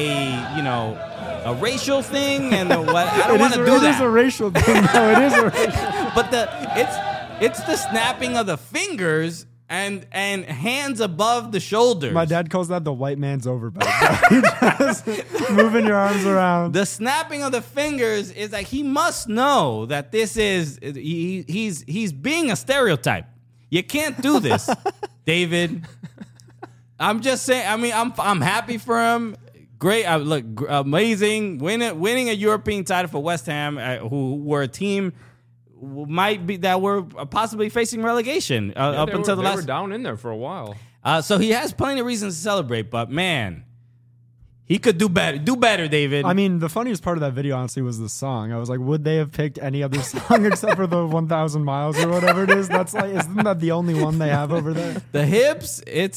a racial thing, and what I don't want to do that. It is a racial thing. No, it is a racial. But it's the snapping of the fingers. And hands above the shoulders. My dad calls that the white man's overbite. Just moving your arms around. The snapping of the fingers is like he must know that this is he's being a stereotype. You can't do this, David. I'm just saying. I mean, I'm happy for him. Great, amazing winning a European title for West Ham, who were a team might be that were possibly facing relegation up until the last. They were down in there for a while. So he has plenty of reasons to celebrate, but man, he could do better. Do better, David. I mean, the funniest part of that video, honestly, was the song. I was like, would they have picked any other song except for the 1,000 Miles or whatever it is? That's like, isn't that the only one they have over there? The hips, it's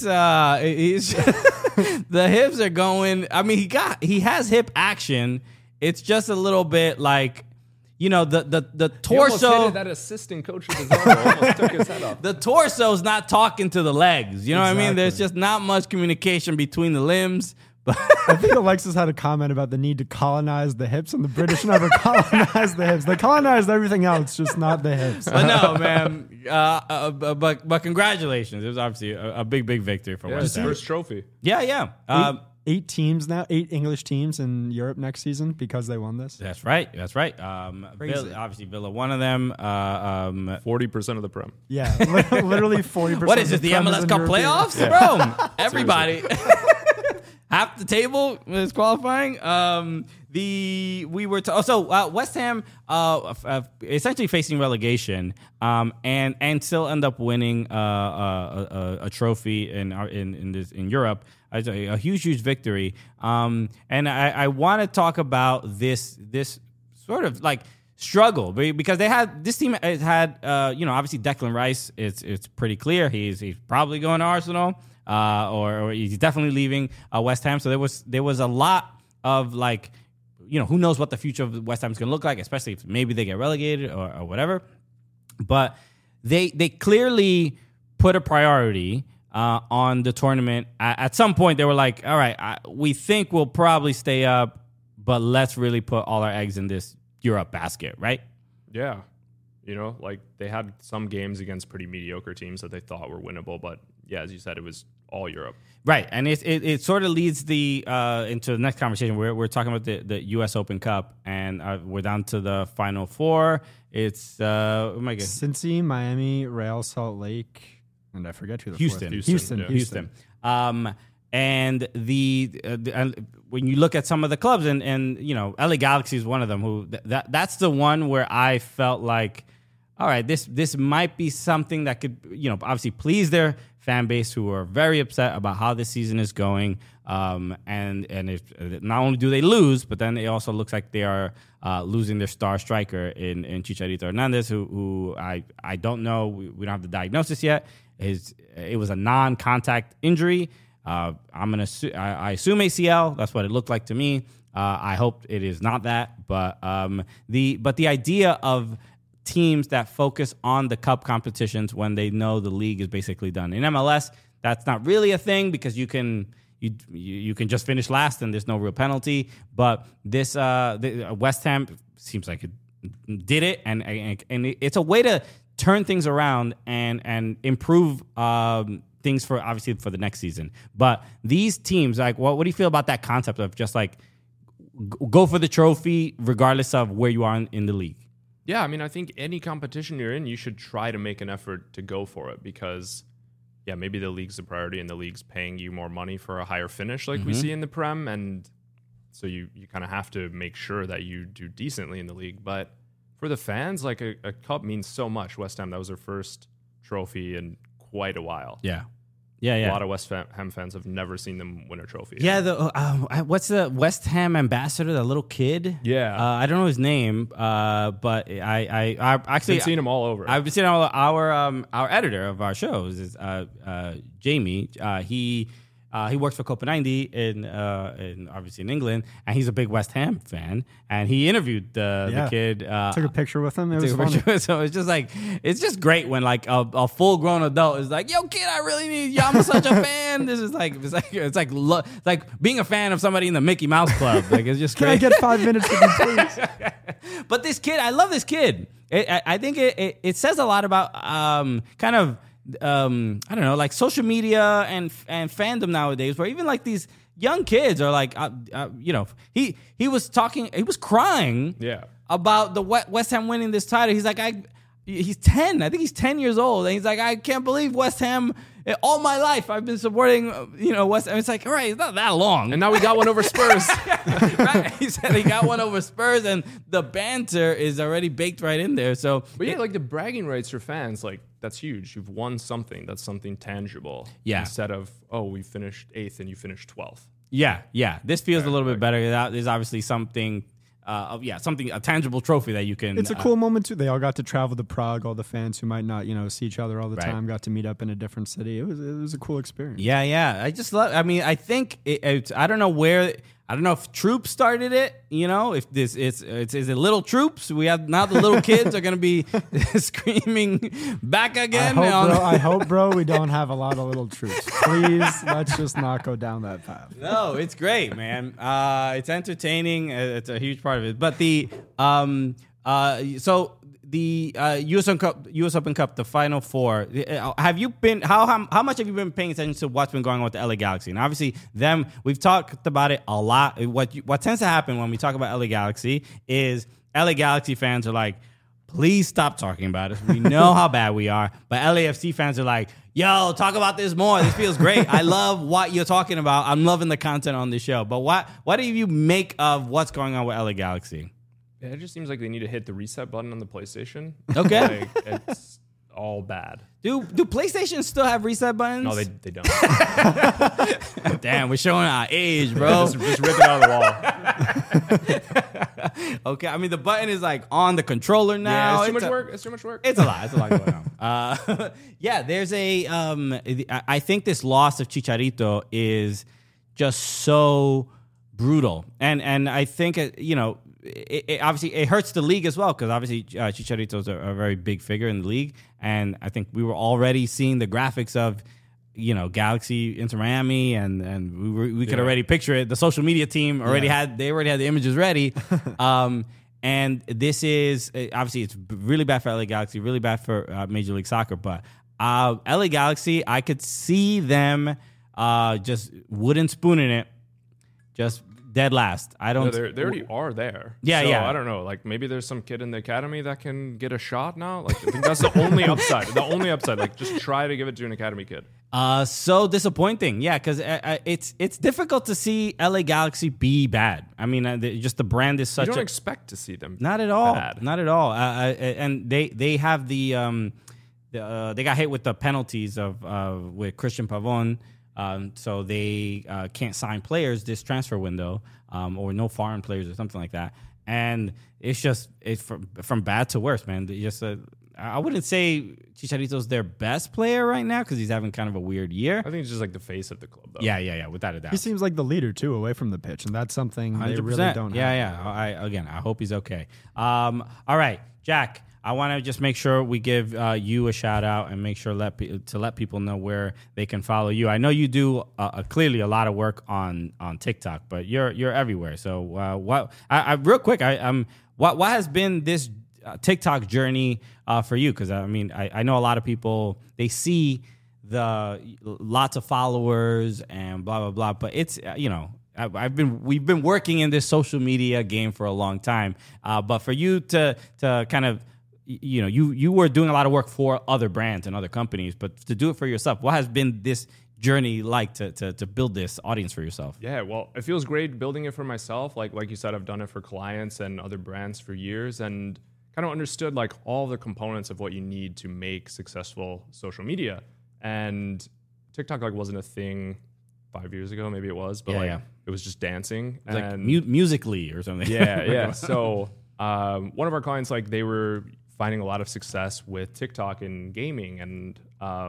the hips are going. I mean, he has hip action. It's just a little bit like, you know, the torso. He almost hit that assistant coach with his elbow. Almost took his head off. The torso's not talking to the legs. You know what I mean? Exactly. There's just not much communication between the limbs. But I think Alexis had a comment about the need to colonize the hips, and the British never colonized the hips. They colonized everything else, just not the hips. But no, man. But congratulations. It was obviously a big victory for Yeah, West his Ham. first trophy. Yeah. 8 teams now, 8 English teams in Europe next season because they won this. That's right. Obviously, Villa, one of them. 40% of the Prem. Yeah, literally 40%. What is it? The Prem is MLS in Cup European. playoffs, bro? Everybody. Half the table is qualifying. West Ham essentially facing relegation, and still end up winning a trophy in Europe. A huge victory. And I want to talk about this sort of like struggle because this team had obviously Declan Rice. It's pretty clear he's probably going to Arsenal. Or he's definitely leaving West Ham. So there was a lot of like, you know, who knows what the future of West Ham is going to look like, especially if maybe they get relegated or whatever. But they clearly put a priority on the tournament. At some point, they were like, all right, we think we'll probably stay up, but let's really put all our eggs in this Europe basket, right? Yeah. You know, like they had some games against pretty mediocre teams that they thought were winnable, but yeah, as you said, it was all Europe. Right, and it sort of leads into the next conversation. We're talking about the U.S. Open Cup, and we're down to the Final Four. It's oh my God, Cincy, Miami, Real Salt Lake, and I forget who the Houston. fourth. Houston. And when you look at some of the clubs, and you know, LA Galaxy is one of them. Who that's the one where I felt like, all right, this might be something that could, you know, obviously please their fan base, who are very upset about how this season is going. And if not only do they lose, but then it also looks like they are losing their star striker in Chicharito Hernandez, who I don't know. We don't have the diagnosis yet. It was a non-contact injury. I assume ACL. That's what it looked like to me. I hope it is not that. But the idea of teams that focus on the cup competitions when they know the league is basically done. In MLS, that's not really a thing because you can just finish last and there's no real penalty. But this West Ham seems like it did it, and it's a way to turn things around and improve things for obviously for the next season. But these teams, like, what do you feel about that concept of just like go for the trophy regardless of where you are in the league? Yeah, I mean, I think any competition you're in, you should try to make an effort to go for it because, yeah, maybe the league's the priority and the league's paying you more money for a higher finish like we see in the Prem. And so you kind of have to make sure that you do decently in the league. But for the fans, like a cup means so much. West Ham, that was their first trophy in quite a while. Yeah. A lot of West Ham fans have never seen them win a trophy. Yeah, what's the West Ham ambassador? The little kid. Yeah, I don't know his name, but I actually been seeing him all over. I've been seeing our editor of our shows is Jamie. He works for Copa 90 in obviously in England, and he's a big West Ham fan. And he interviewed the kid. Took a picture with him. It was funny. So it's just great when like a full grown adult is like, "Yo, kid, I really need you. I'm such a fan." This is it's like being a fan of somebody in the Mickey Mouse Club. Like it's just Can great. I get 5 minutes with you, please? But this kid, I love this kid. I think it says a lot about kind of. I don't know, like social media and fandom nowadays, where even like these young kids are like, you know, he was crying, about the West Ham winning this title. He's like, he's 10. I think he's 10 years old, and he's like, I can't believe West Ham all my life I've been supporting, West Ham. It's like, all right, it's not that long. And now we got one over Spurs. Right? He said he got one over Spurs, and the banter is already baked right in there. So, But yeah, like the bragging rights for fans, like that's huge. You've won something. That's something tangible. Yeah. Instead of, we finished 8th and you finished 12th. Yeah. This feels a little bit better. There's obviously something, a tangible trophy that you can. It's a cool moment too. They all got to travel to Prague. All the fans who might not, see each other all the Right. time got to meet up in a different city. It was a cool experience. Yeah. I just love. I mean, I think I don't know where. I don't know if Troops started it. If this is it Little Troops? We have now the little kids are gonna be screaming back again. I hope, bro, we don't have a lot of little troops. Please, let's just not go down that path. No, it's great, man. It's entertaining. It's a huge part of it. But the US Open Cup, the Final Four. Have you been? How much have you been paying attention to what's been going on with the LA Galaxy? And obviously, we've talked about it a lot. What tends to happen when we talk about LA Galaxy is LA Galaxy fans are like, please stop talking about us. We know how bad we are. But LAFC fans are like, yo, talk about this more. This feels great. I love what you're talking about. I'm loving the content on the show. But what do you make of what's going on with LA Galaxy? Yeah, it just seems like they need to hit the reset button on the PlayStation. Okay. It's all bad. Do PlayStation still have reset buttons? No, they don't. Damn, we're showing our age, bro. just rip it out of the wall. Okay, I mean, the button is like on the controller now. Yeah, it's too much work. It's a lot going on. Yeah, there's I think this loss of Chicharito is just so brutal. And I think, it obviously it hurts the league as well, because obviously Chicharito's a very big figure in the league, and I think we were already seeing the graphics of Galaxy Inter Miami, and we could already picture it. The social media team already had the images ready, and this is obviously it's really bad for LA Galaxy, really bad for Major League Soccer, but LA Galaxy, I could see them just wooden spooning it, just dead last. I don't. No, they already are there. Yeah, so, yeah. I don't know. Like maybe there's some kid in the academy that can get a shot now. Like I think that's the only upside. The only upside. Like just try to give it to an academy kid. So disappointing. Yeah, because it's difficult to see LA Galaxy be bad. I mean, just the brand is such. You don't expect to see them. Not at all. Bad. Not at all. And they have they got hit with the penalties with Christian Pavon. So they can't sign players this transfer window, or no foreign players or something like that. And it's from bad to worse, man. I wouldn't say Chicharito's their best player right now because he's having kind of a weird year. I think he's just like the face of the club, though. Yeah, without a doubt. He seems like the leader too, away from the pitch, and that's something they really don't have. Yeah. I hope he's okay. All right, Jack. I want to just make sure we give you a shout out and make sure to let people know where they can follow you. I know you do clearly a lot of work on TikTok, but you're everywhere. So real quick, what has been this TikTok journey for you? Because I mean, I know a lot of people, they see the lots of followers and blah blah blah, but it's we've been working in this social media game for a long time, but for you to kind of you were doing a lot of work for other brands and other companies, but to do it for yourself, what has been this journey like to build this audience for yourself? Yeah, well, it feels great building it for myself. Like you said, I've done it for clients and other brands for years, and kind of understood like all the components of what you need to make successful social media. And TikTok like wasn't a thing 5 years ago, maybe it was, but it was just dancing. It was like Musical.ly or something. Yeah. So one of our clients, like they were finding a lot of success with TikTok in gaming, and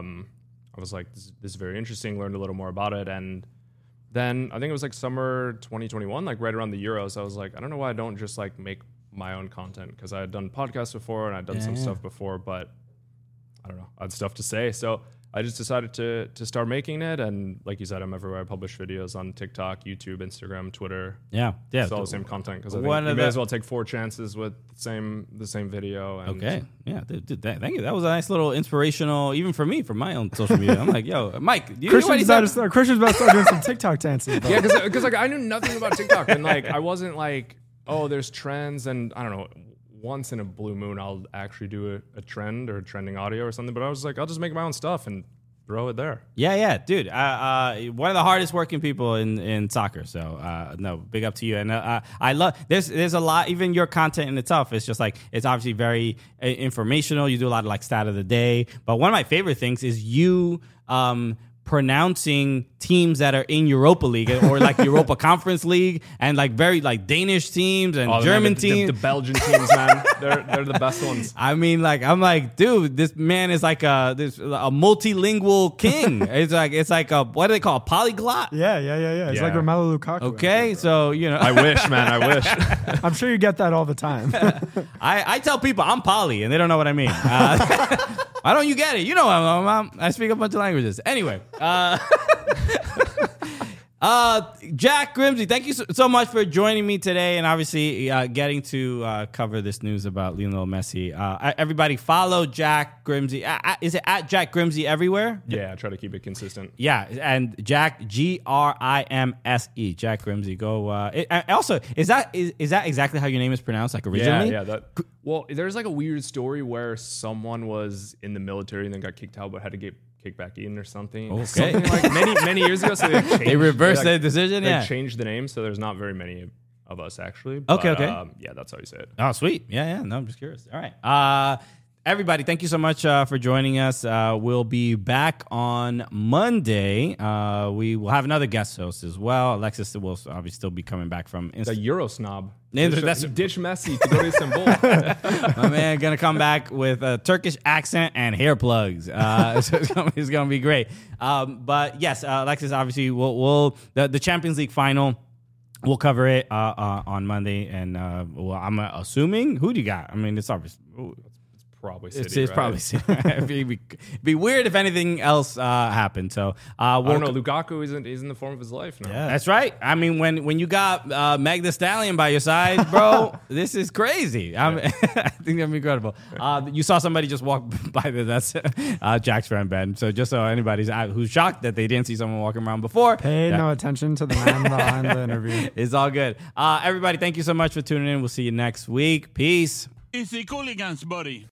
I was like, this is very interesting, learned a little more about it. And then I think it was like summer 2021, like right around the Euros, I was like, I don't know why I don't just like make my own content, because I had done podcasts before and I'd done some stuff before, but I don't know, I had stuff to say. So I just decided to start making it, and like you said, I'm everywhere. I publish videos on TikTok, YouTube, Instagram, Twitter. Yeah. It's all the same content, because I think you may as well take 4 chances with the same video. And okay. Yeah. Dude, thank you. That was a nice little inspirational, even for me, for my own social media. I'm like, yo, Mike, Christian's about to start doing some TikTok dances. Yeah, because like I knew nothing about TikTok, and like I wasn't like, oh, there's trends, and I don't know. Once in a blue moon, I'll actually do a trend or trending audio or something. But I was like, I'll just make my own stuff, and throw it there. Yeah, dude. One of the hardest working people in soccer. So no, big up to you. And I love there's a lot. Even your content in itself, it's just like it's obviously very informational. You do a lot of like stat of the day. But one of my favorite things is you pronouncing teams that are in Europa League or like Europa Conference League and like very like Danish teams and German teams. The Belgian teams, man. They're the best ones. I mean, like, I'm like, dude, this man is like a multilingual king. It's like a, what do they call a polyglot? Yeah. It's like Romelu Lukaku. Okay, so, you know. I wish, man, I wish. I'm sure you get that all the time. I tell people I'm poly, and they don't know what I mean. Why don't you get it? You know, I speak a bunch of languages. Anyway. Jack Grimsey, thank you so much for joining me today and obviously getting to cover this news about Lionel Messi. Everybody follow Jack Grimsey. Is it at Jack Grimsey everywhere? Yeah, I try to keep it consistent. Yeah, and Jack, Grimse, Jack Grimsey. Go. Also, is that exactly how your name is pronounced, like originally? Yeah. Well, there's like a weird story where someone was in the military and then got kicked out but had to get kicked back in or something. Okay. Something like many years ago. So they reversed the decision. They Yeah, changed the name, so there's not very many of us actually. Okay. Yeah, that's how you say it. Oh, sweet. Yeah. No, I'm just curious. All right. Everybody, thank you so much for joining us. We'll be back on Monday. We will have another guest host as well. Alexis will obviously still be coming back from The Euro snob. Yeah, Ditch Messi to go to Istanbul. My man gonna come back with a Turkish accent and hair plugs. So it's gonna be great. But yes, Alexis, obviously, we'll the Champions League final. We'll cover it on Monday, and I'm assuming who do you got? I mean, it's obvious. Probably City. It's right? probably City. It'd be weird if anything else happened. So I don't know. Lukaku is in the form of his life now. Yeah, that's right. I mean, when you got Meg the Stallion by your side, bro, this is crazy. I think that'd be incredible. You saw somebody just walk by there. That's Jack's friend Ben. So just so anybody's who's shocked that they didn't see someone walking around before, pay no attention to the man behind the interview. It's all good. Everybody, thank you so much for tuning in. We'll see you next week. Peace. Easy Cooligans, buddy.